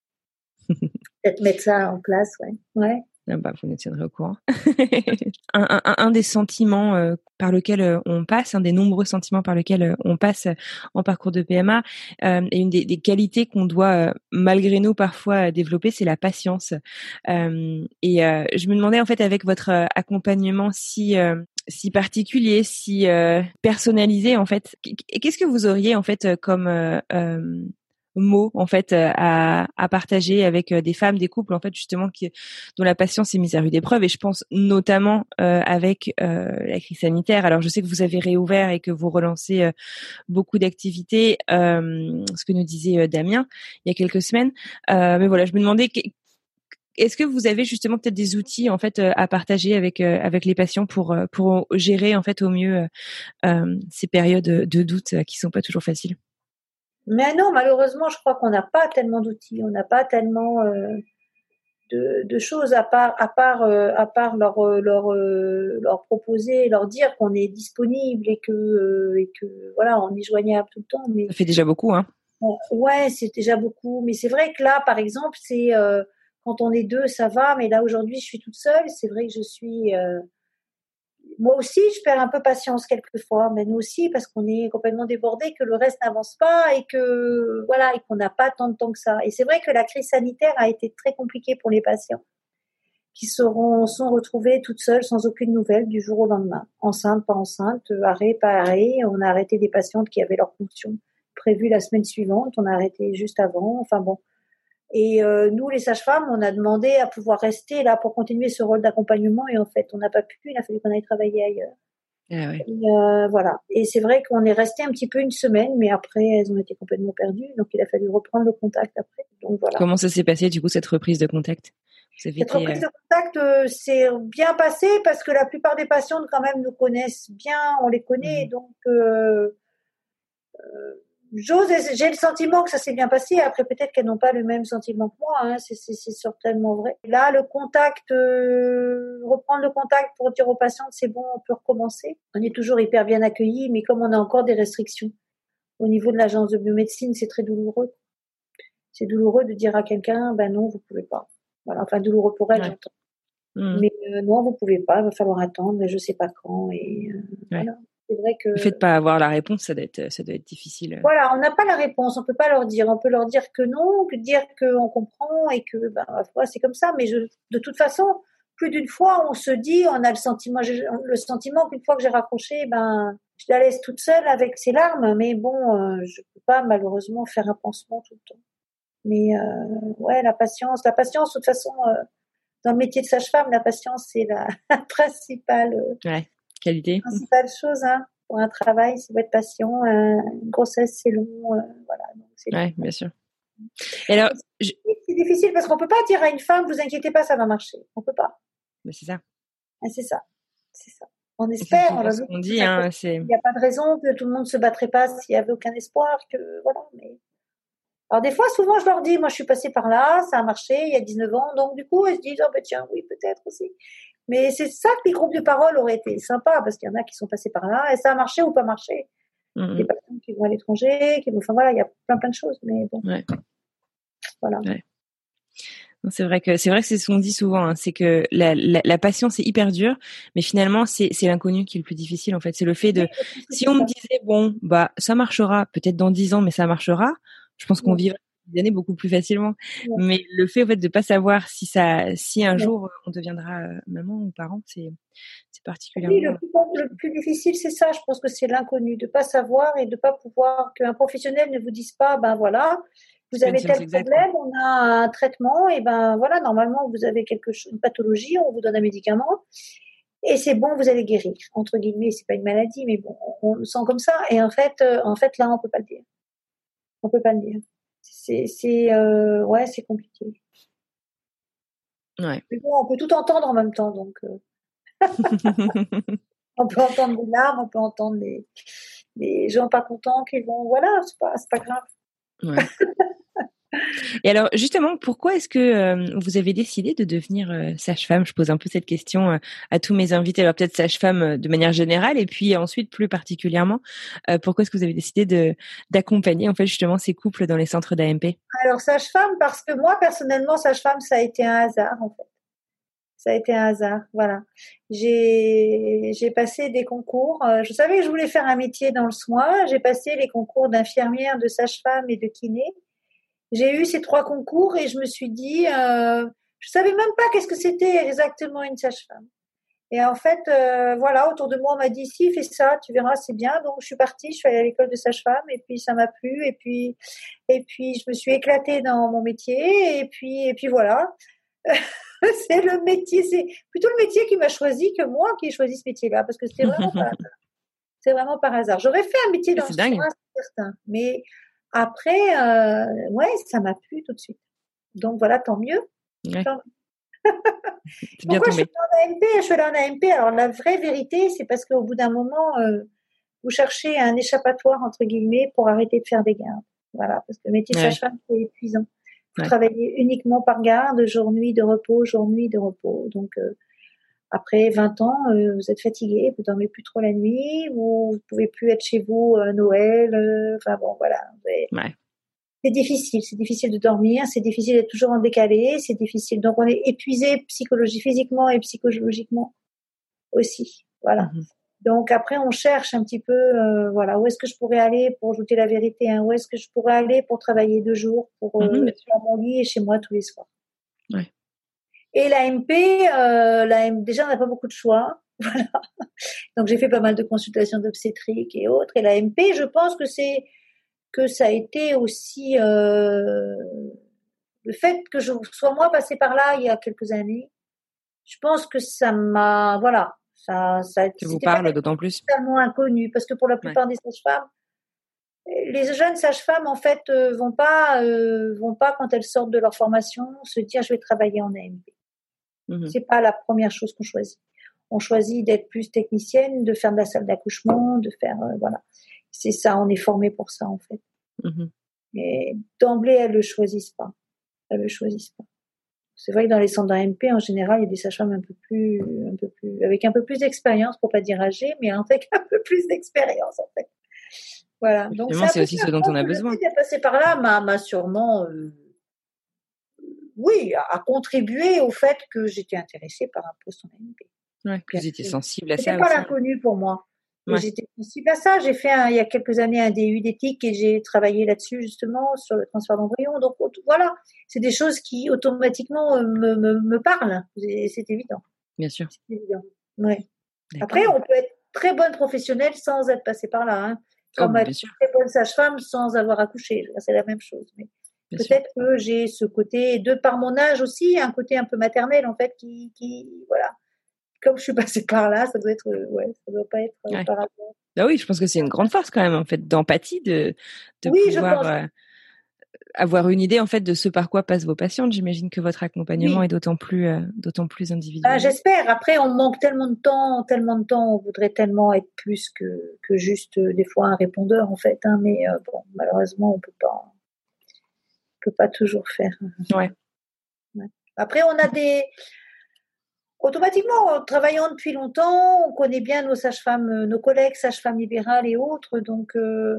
Peut-être mettre ça en place, ouais, ouais. Ah bah, vous nous tiendrez au courant. un, un, un des sentiments euh, par lequel euh, on passe, un des nombreux sentiments par lesquels euh, on passe euh, en parcours de P M A, euh, et une des, des qualités qu'on doit euh, malgré nous parfois euh, développer, c'est la patience. Euh, et euh, je me demandais en fait avec votre euh, accompagnement si euh, si particulier, si euh, personnalisé en fait, qu'est-ce que vous auriez en fait comme euh, euh, mots en fait à, à partager avec des femmes, des couples en fait justement qui dont la patience est mise à rude épreuve, et je pense notamment euh, avec euh, la crise sanitaire. Alors je sais que vous avez réouvert et que vous relancez euh, beaucoup d'activités, euh, ce que nous disait euh, Damien il y a quelques semaines, euh, mais voilà, je me demandais est-ce que vous avez justement peut-être des outils en fait à partager avec euh, avec les patients pour pour gérer en fait au mieux euh, ces périodes de doute qui sont pas toujours faciles? Mais non, malheureusement, je crois qu'on n'a pas tellement d'outils, on n'a pas tellement euh, de, de choses à part, à part, euh, à part leur, leur, euh, leur proposer, leur dire qu'on est disponible et que, euh, et que voilà, on est joignable tout le temps. Mais ça fait déjà beaucoup, hein. Ouais, c'est déjà beaucoup. Mais c'est vrai que là, par exemple, c'est euh, quand on est deux, ça va. Mais là, aujourd'hui, je suis toute seule. C'est vrai que je suis euh, moi aussi, je perds un peu patience quelquefois, mais nous aussi, parce qu'on est complètement débordés, que le reste n'avance pas et que, voilà, et qu'on n'a pas tant de temps que ça. Et c'est vrai que la crise sanitaire a été très compliquée pour les patients qui seront, sont retrouvés toutes seules sans aucune nouvelle du jour au lendemain. Enceinte, pas enceinte, arrêt, pas arrêt. On a arrêté des patientes qui avaient leur fonction prévue la semaine suivante. On a arrêté juste avant. Enfin bon. Et euh, nous, les sages-femmes, on a demandé à pouvoir rester là pour continuer ce rôle d'accompagnement et en fait, on n'a pas pu, il a fallu qu'on aille travailler ailleurs. Ah ouais. Et, euh, voilà. Et c'est vrai qu'on est resté un petit peu une semaine, mais après, elles ont été complètement perdues. Donc, il a fallu reprendre le contact après. Donc, voilà. Comment ça s'est passé, du coup, cette reprise de contact? Vous avez Cette été, reprise euh... de contact euh, s'est bien passée parce que la plupart des patientes, quand même, nous connaissent bien. On les connaît. Mmh. Donc, euh, euh, j'ose, j'ai le sentiment que ça s'est bien passé. Après, peut-être qu'elles n'ont pas le même sentiment que moi. Hein. C'est, c'est, c'est certainement vrai. Là, le contact, euh, reprendre le contact pour dire aux patientes, c'est bon, on peut recommencer. On est toujours hyper bien accueillis, mais comme on a encore des restrictions au niveau de l'agence de biomédecine, c'est très douloureux. C'est douloureux de dire à quelqu'un, ben non, vous pouvez pas. Voilà, enfin douloureux pour elle, Ouais. j'entends. Mmh. Mais euh, non, vous pouvez pas. Il va falloir attendre. Je sais pas quand. Et euh, Ouais. voilà. C'est vrai que. Le fait de pas avoir la réponse, ça doit être, ça doit être difficile. Voilà, on n'a pas la réponse, on peut pas leur dire. On peut leur dire que non, que dire qu'on comprend et que ben ouais, c'est comme ça. Mais je, de toute façon, plus d'une fois, on se dit, on a le sentiment, le sentiment qu'une fois que j'ai raccroché, ben je la laisse toute seule avec ses larmes. Mais bon, euh, je peux pas malheureusement faire un pansement tout le temps. Mais euh, ouais, la patience, la patience, de toute façon, euh, dans le métier de sage-femme, la patience c'est la principale, euh, Ouais, qualité. principale chose. Hein. Pour un travail, c'est être patient. Euh, une grossesse, c'est long. Euh, voilà. Donc c'est ouais, bien sûr. Et alors, c'est, je... c'est difficile parce qu'on peut pas dire à une femme, vous inquiétez pas, ça va marcher. On peut pas. Mais c'est ça. Ah, c'est ça. C'est ça. On Et c'est espère, on souvent leur ce dit qu'on que dit, ça hein, peut- c'est... il n'y a pas de raison que tout le monde se battrait pas s'il y avait aucun espoir. Que voilà. Mais alors des fois, souvent, je leur dis, moi, je suis passée par là, ça a marché il y a dix-neuf ans, donc du coup, elles se disent, oh ben tiens, oui, peut-être aussi. Mais c'est ça que les groupes de parole auraient été sympas, parce qu'il y en a qui sont passés par là, et ça a marché ou pas marché. Mmh. Des personnes qui vont à l'étranger, qui vont, enfin voilà, il y a plein plein de choses, mais bon, Ouais. voilà. Ouais. C'est vrai que c'est vrai que c'est ce qu'on dit souvent, hein, c'est que la, la, la patience est hyper dure, mais finalement c'est c'est l'inconnu qui est le plus difficile en fait. C'est le fait de, si on me disait bon bah ça marchera peut-être dans dix ans, mais ça marchera, je pense qu'on Ouais. vivrait des années beaucoup plus facilement. Ouais. Mais le fait en fait de pas savoir si ça, si un Ouais. jour on deviendra maman ou parent, c'est c'est particulièrement. Oui, le plus, le plus difficile c'est ça. Je pense que c'est l'inconnu, de pas savoir et de pas pouvoir qu'un professionnel ne vous dise pas ben voilà. Vous avez tel problème, on a un traitement, et ben voilà, normalement vous avez quelque chose, une pathologie, on vous donne un médicament, et c'est bon, vous allez guérir. Entre guillemets, c'est pas une maladie, mais bon, on le sent comme ça. Et en fait, euh, en fait là, on peut pas le dire. On peut pas le dire. C'est, c'est, euh, ouais, c'est compliqué. Ouais. Mais bon, on peut tout entendre en même temps, donc. Euh... on peut entendre des larmes, on peut entendre les, les gens pas contents qui vont, voilà, c'est pas, c'est pas grave. Ouais. Et alors justement, pourquoi est-ce que euh, vous avez décidé de devenir euh, sage-femme? Je pose un peu cette question euh, à tous mes invités. Alors peut-être sage-femme euh, de manière générale, et puis ensuite plus particulièrement, euh, pourquoi est-ce que vous avez décidé de d'accompagner en fait justement ces couples dans les centres d'A M P? Alors sage-femme, parce que moi personnellement, sage-femme, ça a été un hasard en fait. Ça a été un hasard, voilà. J'ai j'ai passé des concours. Euh, je savais que je voulais faire un métier dans le soin. J'ai passé les concours d'infirmière, de sage-femme et de kiné. J'ai eu ces trois concours et je me suis dit, euh, je savais même pas qu'est-ce que c'était exactement une sage-femme. Et en fait, euh, voilà, autour de moi, on m'a dit, si, fais ça, tu verras, c'est bien. Donc, je suis partie, je suis allée à l'école de sage-femme et puis ça m'a plu. Et puis, et puis, je me suis éclatée dans mon métier. Et puis, et puis voilà. C'est le métier, c'est plutôt le métier qui m'a choisi que moi qui ai choisi ce métier-là, parce que c'était vraiment par hasard. C'est vraiment par hasard. J'aurais fait un métier dans le soin, c'est certain. Mais après, euh, ouais, ça m'a plu tout de suite. Donc voilà, tant mieux. Ouais. Tant... C'est bien Pourquoi tombé. je suis allée en A M P? Je suis allée en A M P. Alors la vraie vérité, c'est parce qu'au bout d'un moment, euh, vous cherchez un échappatoire entre guillemets pour arrêter de faire des gardes. Voilà, parce que le métier de ouais. sage-femme c'est épuisant. Vous ouais. travaillez uniquement par garde, jour-nuit de repos, jour-nuit de repos. Donc euh, après vingt ans, euh, vous êtes fatigué, vous dormez plus trop la nuit, vous, vous pouvez plus être chez vous à Noël. Euh, enfin bon, voilà. Avez... Ouais. C'est difficile, c'est difficile de dormir, c'est difficile d'être toujours en décalé, c'est difficile. Donc on est épuisé psychologiquement, physiquement et psychologiquement aussi. Voilà. Mm-hmm. Donc après on cherche un petit peu, euh, voilà, où est-ce que je pourrais aller pour ajouter la vérité, hein, où est-ce que je pourrais aller pour travailler deux jours, pour euh, mm-hmm, dans mon lit et chez moi tous les soirs. Ouais. Et l'A M P, euh, l'A M P, déjà on n'a pas beaucoup de choix. Voilà. Donc j'ai fait pas mal de consultations d'obstétrique et autres. Et l'A M P, je pense que c'est que ça a été aussi euh, le fait que je sois moi passée par là il y a quelques années. Je pense que ça m'a, voilà, Ça, ça, ça vous parle d'autant plus. Totalement inconnu, parce que pour la plupart ouais. des sages-femmes, les jeunes sages-femmes en fait euh, vont pas, euh, vont pas quand elles sortent de leur formation se dire je vais travailler en A M P. Mmh. C'est pas la première chose qu'on choisit. On choisit d'être plus technicienne, de faire de la salle d'accouchement, de faire euh, voilà. C'est ça, on est formé pour ça en fait. Mmh. Et d'emblée elles le choisissent pas. Elles le choisissent pas. C'est vrai que dans les centres d'A M P en général, il y a des sages-femmes un peu plus, un peu plus, avec un peu plus d'expérience, pour pas dire âgées, mais avec un peu plus d'expérience en fait. Voilà. Donc c'est, c'est aussi ce dont on a besoin. Le fait d'être passé par là m'a, m'a sûrement, euh, oui, a, a contribué au fait que j'étais intéressée par un poste en A M P. Ouais, que vous étiez sensible à ça. C'était pas aussi. L'inconnu pour moi. Ouais. J'étais sensible à ça. J'ai fait un, il y a quelques années un D U d'éthique et j'ai travaillé là-dessus justement sur le transfert d'embryons. Donc voilà, c'est des choses qui automatiquement me, me, me parlent. C'est, c'est évident. Bien sûr. C'est évident. Ouais. Après, on peut être très bonne professionnelle sans être passé par là. Hein. Comme oh, être sûr. Très bonne sage-femme sans avoir accouché. C'est la même chose. Mais bien peut-être sûr. Que j'ai ce côté, de par mon âge aussi, un côté un peu maternel en fait, qui, qui voilà. Comme je suis passée par là, ça doit être, ouais, ça doit pas être ouais. par rapport. Ah oui, je pense que c'est une grande force quand même en fait d'empathie, de, de oui, pouvoir euh, avoir une idée en fait de ce par quoi passent vos patientes. J'imagine que votre accompagnement oui. est d'autant plus, euh, d'autant plus individuel. Ah, j'espère. Après, on manque tellement de temps, tellement de temps, on voudrait tellement être plus que que juste euh, des fois un répondeur en fait. Hein, mais euh, bon, malheureusement, on peut pas, on peut pas toujours faire. Ouais. ouais. Après, on a des Automatiquement, travaillant depuis longtemps, on connaît bien nos sages-femmes, nos collègues sages-femmes libérales et autres. Donc, euh,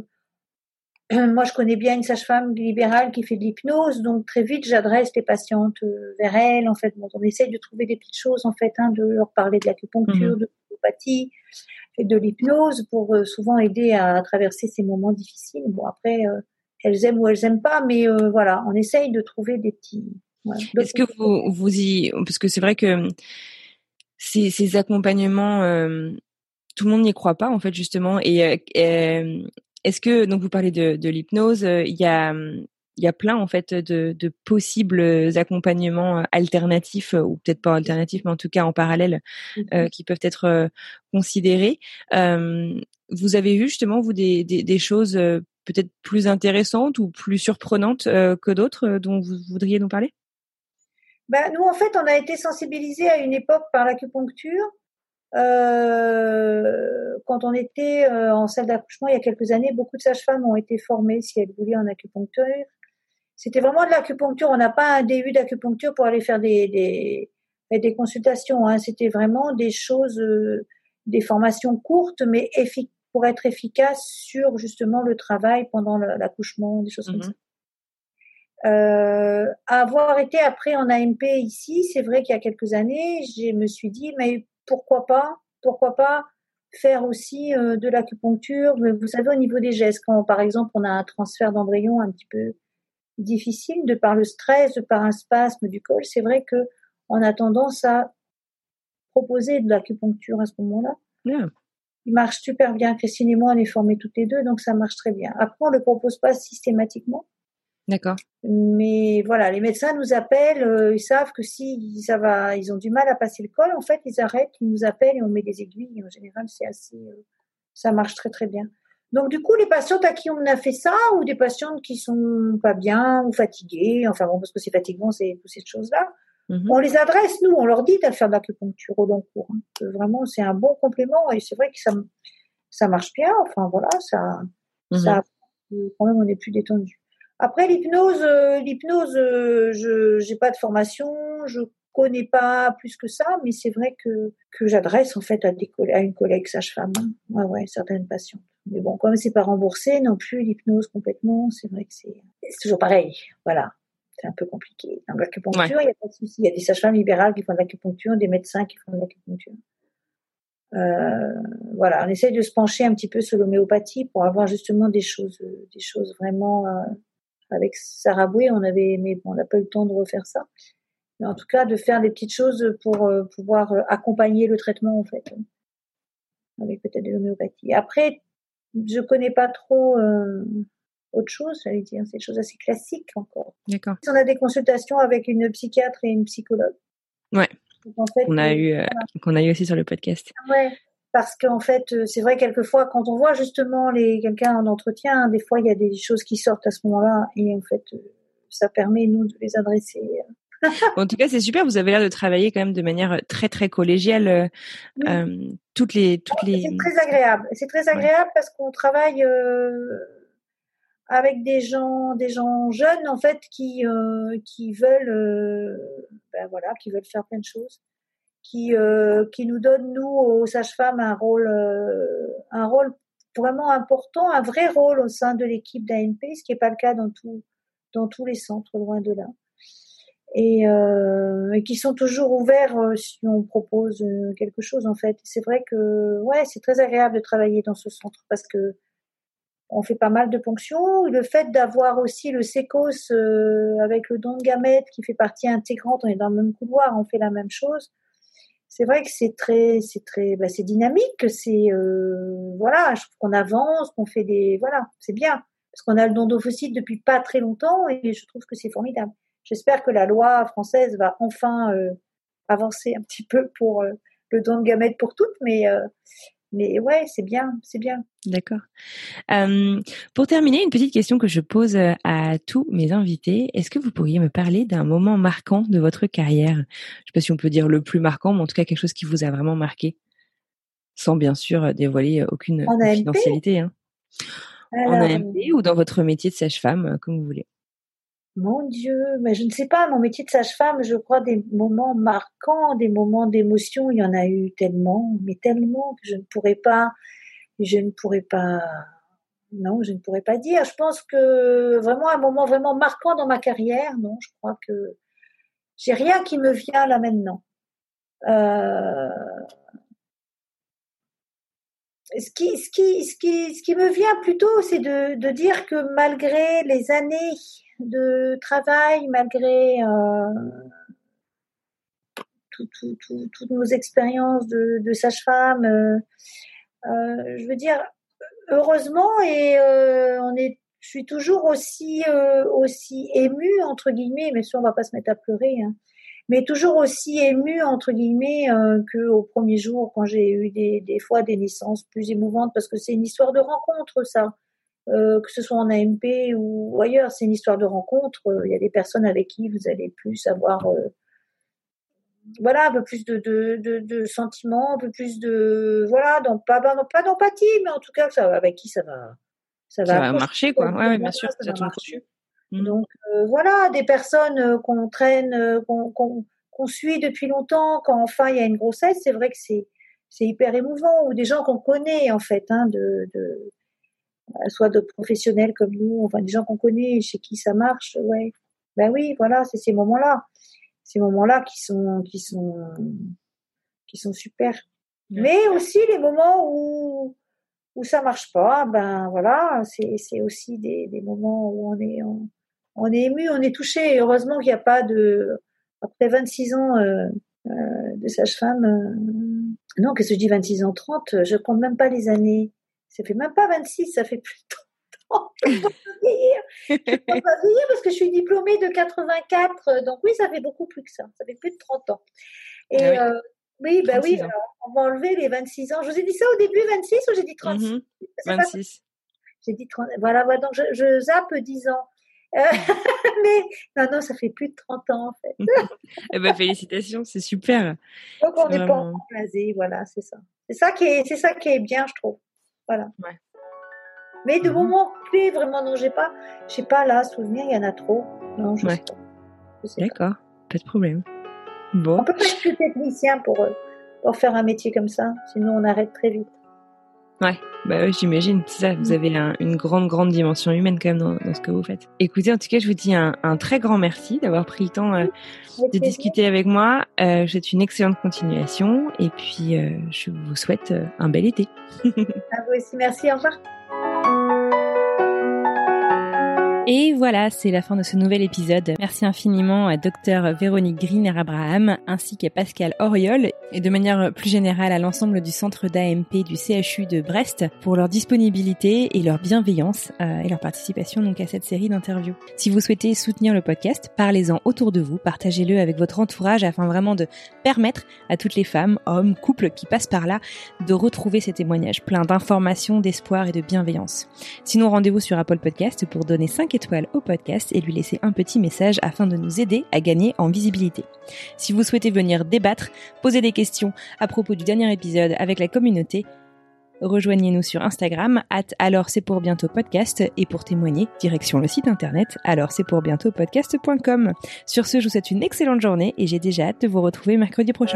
moi, je connais bien une sage-femme libérale qui fait de l'hypnose. Donc, très vite, j'adresse les patientes vers elle. En fait, bon, on essaye de trouver des petites choses, en fait, hein, de leur parler de l'acupuncture, mmh. de l'homéopathie et de l'hypnose pour euh, souvent aider à, à traverser ces moments difficiles. Bon, après, euh, elles aiment ou elles aiment pas, mais euh, voilà, on essaye de trouver des petits... Voilà, est-ce que vous, vous y... Parce que c'est vrai que ces, ces accompagnements, euh, tout le monde n'y croit pas, en fait, justement. Et euh, est-ce que, donc vous parlez de, de l'hypnose, euh, il y a... Il y a plein en fait de, de possibles accompagnements alternatifs ou peut-être pas alternatifs, mais en tout cas en parallèle, euh, qui peuvent être euh, considérés. Euh, vous avez vu justement vous des, des, des choses euh, peut-être plus intéressantes ou plus surprenantes euh, que d'autres euh, dont vous voudriez nous parler? Ben, nous en fait on a été sensibilisés à une époque par l'acupuncture. Euh, quand on était euh, en salle d'accouchement il y a quelques années, beaucoup de sages-femmes ont été formées si elles voulaient en acupuncture. C'était vraiment de l'acupuncture. On n'a pas un D U d'acupuncture pour aller faire des des, des consultations. Hein. C'était vraiment des choses, euh, des formations courtes, mais effic- pour être efficace sur justement le travail pendant l'accouchement, des choses mmh. comme ça. Euh, avoir été après en A M P ici, c'est vrai qu'il y a quelques années, je me suis dit, mais pourquoi pas, pourquoi pas faire aussi euh, de l'acupuncture. Vous savez, au niveau des gestes, quand par exemple on a un transfert d'embryon un petit peu difficile de par le stress, de par un spasme du col, c'est vrai que on a tendance à proposer de l'acupuncture à ce moment-là. Yeah. Il marche super bien. Christine et moi, on est formées toutes les deux, donc ça marche très bien. Après, on le propose pas systématiquement. D'accord. Mais voilà, les médecins nous appellent, euh, ils savent que si ça va, ils ont du mal à passer le col, en fait, ils arrêtent, ils nous appellent et on met des aiguilles. En général, c'est assez, euh, ça marche très très bien. Donc du coup, les patientes à qui on a fait ça, ou des patientes qui sont pas bien ou fatiguées, enfin bon, parce que c'est fatigant, c'est toutes ces choses-là, mm-hmm. on les adresse, nous, on leur dit d'aller faire de l'acupuncture au long cours. Hein. Vraiment, c'est un bon complément et c'est vrai que ça, ça marche bien. Enfin voilà, ça, mm-hmm. ça, quand même, on est plus détendu. Après l'hypnose, euh, l'hypnose, euh, je j'ai pas de formation, je connais pas plus que ça, mais c'est vrai que que j'adresse en fait à des à une collègue sage-femme. Hein. Ouais ouais, certaines patientes. Mais bon, comme c'est pas remboursé non plus l'hypnose complètement, c'est vrai que c'est c'est toujours pareil. Voilà, c'est un peu compliqué. Dans l'acupuncture, il ouais. y a pas de souci. Il y a des sages-femmes libérales qui font de l'acupuncture, des médecins qui font de l'acupuncture. Euh, voilà, on essaye de se pencher un petit peu sur l'homéopathie pour avoir justement des choses, des choses vraiment. Euh, Avec Sarah Boué, on avait, mais bon, on n'a pas eu le temps de refaire ça. Mais en tout cas, de faire des petites choses pour euh, pouvoir euh, accompagner le traitement, en fait, euh, avec peut-être de l'homéopathie. Après, je connais pas trop euh, autre chose, j'allais dire, c'est des choses assez classiques encore. D'accord. On a des consultations avec une psychiatre et une psychologue. Ouais. Donc, en fait, qu'on a euh, eu, euh, qu'on a eu aussi sur le podcast. ouais, parce qu'en fait, euh, c'est vrai quelquefois quand on voit justement les quelqu'un en entretien, des fois il y a des choses qui sortent à ce moment-là et en fait, euh, ça permet nous de les adresser. En tout cas, c'est super. Vous avez l'air de travailler quand même de manière très très collégiale. Euh, Oui. euh, toutes les toutes les. C'est très agréable. C'est très agréable parce qu'on travaille euh, avec des gens, des gens jeunes en fait qui euh, qui veulent, euh, ben voilà, qui veulent faire plein de choses, qui euh, qui nous donnent nous aux sages-femmes un rôle, euh, un rôle vraiment important, un vrai rôle au sein de l'équipe d'A N P, ce qui n'est pas le cas dans tout dans tous les centres, loin de là. Et, euh, et qui sont toujours ouverts euh, si on propose euh, quelque chose en fait. C'est vrai que ouais, c'est très agréable de travailler dans ce centre parce que on fait pas mal de ponctions. Le fait d'avoir aussi le sécos euh, avec le don de gamètes qui fait partie intégrante, on est dans le même couloir, on fait la même chose. C'est vrai que c'est très, c'est très, bah, c'est dynamique. C'est euh, voilà, je trouve qu'on avance, qu'on fait des, voilà, c'est bien parce qu'on a le don d'ovocytes depuis pas très longtemps et je trouve que c'est formidable. J'espère que la loi française va enfin euh, avancer un petit peu pour euh, le don de gamètes pour toutes, mais euh, mais ouais, c'est bien, c'est bien. D'accord. Euh, pour terminer, une petite question que je pose à tous mes invités. Est-ce que vous pourriez me parler d'un moment marquant de votre carrière? Je ne sais pas si on peut dire le plus marquant, mais en tout cas quelque chose qui vous a vraiment marqué, sans bien sûr dévoiler aucune En A M P, confidentialité. Hein. En alors, A M P ou dans votre métier de sage-femme, comme vous voulez. mon Dieu, mais je ne sais pas, mon métier de sage-femme, je crois des moments marquants, des moments d'émotion, il y en a eu tellement, mais tellement que je ne pourrais pas, je ne pourrais pas, non, je ne pourrais pas dire. Je pense que vraiment un moment vraiment marquant dans ma carrière, non, je crois que j'ai rien qui me vient là maintenant. Euh, ce qui, ce qui, ce qui, ce qui me vient plutôt, c'est de, de dire que malgré les années de travail, malgré euh, tout, tout, tout, toutes nos expériences de, de sage-femme, euh, euh, je veux dire, heureusement, et euh, on est, je suis toujours aussi, euh, aussi émue entre guillemets, mais sûr, on va pas se mettre à pleurer, hein, mais toujours aussi émue entre guillemets euh, que au premier jour quand j'ai eu des, des fois des naissances plus émouvantes parce que c'est une histoire de rencontre ça. Euh, que ce soit en A M P ou ailleurs, c'est une histoire de rencontre. Il y a des personnes avec qui vous allez plus avoir, euh, voilà, un peu plus de, de, de, de sentiments, un peu plus de, voilà, donc pas, pas d'empathie, mais en tout cas, ça, avec qui ça va, ça va, ça va marcher, quoi. Ouais, ouais, bien sûr, ça ça va tombe marcher. dessus. Mmh. Donc euh, voilà, des personnes euh, qu'on traîne, euh, qu'on, qu'on, qu'on suit depuis longtemps, quand enfin il y a une grossesse, c'est vrai que c'est, c'est hyper émouvant, ou des gens qu'on connaît en fait, hein, de, de soit de professionnels comme nous, enfin des gens qu'on connaît, chez qui ça marche, ouais. Ben oui, voilà, c'est ces moments-là, ces moments-là qui sont, qui sont, qui sont super. Ouais. Mais aussi les moments où où ça marche pas, ben voilà, c'est c'est aussi des des moments où on est on, on est ému, on est touché. Et heureusement qu'il n'y a pas de après vingt-six ans euh, euh, de sage-femme. Euh, non, qu'est-ce que je dis vingt-six ans, trente, je compte même pas les années. Ça fait même pas vingt-six, ça fait plus de trente ans. Je ne peux pas vieillir. Je ne peux pas vieillir parce que je suis diplômée de quatre-vingt-quatre. Donc oui, ça fait beaucoup plus que ça. Ça fait plus de trente ans. Et ah oui. Euh, oui, bah oui, alors, on va enlever les vingt-six ans. Je vous ai dit ça au début, vingt-six, ou j'ai dit trente-six? Mmh, vingt-six. J'ai dit trente. Voilà, voilà, donc je, je zappe dix ans. Euh, mais non, non, ça fait plus de trente ans, en fait. Eh ben, félicitations, c'est super. Donc, on n'est vraiment... pas encore blasé, voilà, c'est ça. C'est ça qui est, c'est ça qui est bien, je trouve. Voilà. Ouais. Mais de mmh. moments clés, vraiment, non, j'ai pas, j'ai pas là, souvenir, il y en a trop. Non, je ouais. sais pas. Je sais D'accord, pas. pas de problème. Bon. On peut pas être plus technicien pour, pour faire un métier comme ça, sinon on arrête très vite. Ouais, bah ouais, j'imagine, c'est ça, vous avez un, une grande, grande dimension humaine quand même dans, dans ce que vous faites. Écoutez, en tout cas, je vous dis un, un très grand merci d'avoir pris le temps euh, de discuter avec moi. Euh, je vous souhaite une excellente continuation et puis euh, je vous souhaite euh, un bel été. À vous aussi, merci, au revoir. Et voilà, c'est la fin de ce nouvel épisode. Merci infiniment à Dr Véronique Griner-Abraham ainsi qu'à Pascal Auriol et de manière plus générale à l'ensemble du centre d'A M P du C H U de Brest pour leur disponibilité et leur bienveillance euh, et leur participation donc à cette série d'interviews. Si vous souhaitez soutenir le podcast, parlez-en autour de vous, partagez-le avec votre entourage afin vraiment de permettre à toutes les femmes, hommes, couples qui passent par là de retrouver ces témoignages pleins d'informations, d'espoir et de bienveillance. Sinon, rendez-vous sur Apple Podcast pour donner cinq étoiles au podcast et lui laisser un petit message afin de nous aider à gagner en visibilité. Si vous souhaitez venir débattre, poser des questions à propos du dernier épisode avec la communauté, rejoignez-nous sur Instagram arobase alors c'est pour bientôt podcast et pour témoigner, direction le site internet alors c'est pour bientôt podcast point com. Sur ce, je vous souhaite une excellente journée et j'ai déjà hâte de vous retrouver mercredi prochain.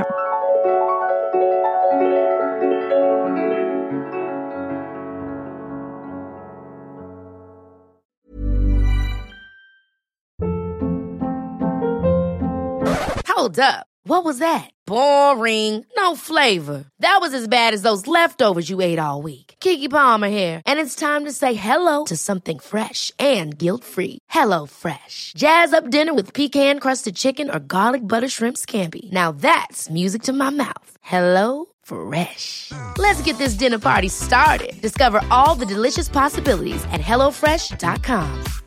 Hold up. What was that? Boring. No flavor. That was as bad as those leftovers you ate all week. Keke Palmer here, and it's time to say hello to something fresh and guilt-free. Hello Fresh. Jazz up dinner with pecan-crusted chicken or garlic butter shrimp scampi. Now that's music to my mouth. Hello Fresh. Let's get this dinner party started. Discover all the delicious possibilities at hello fresh dot com.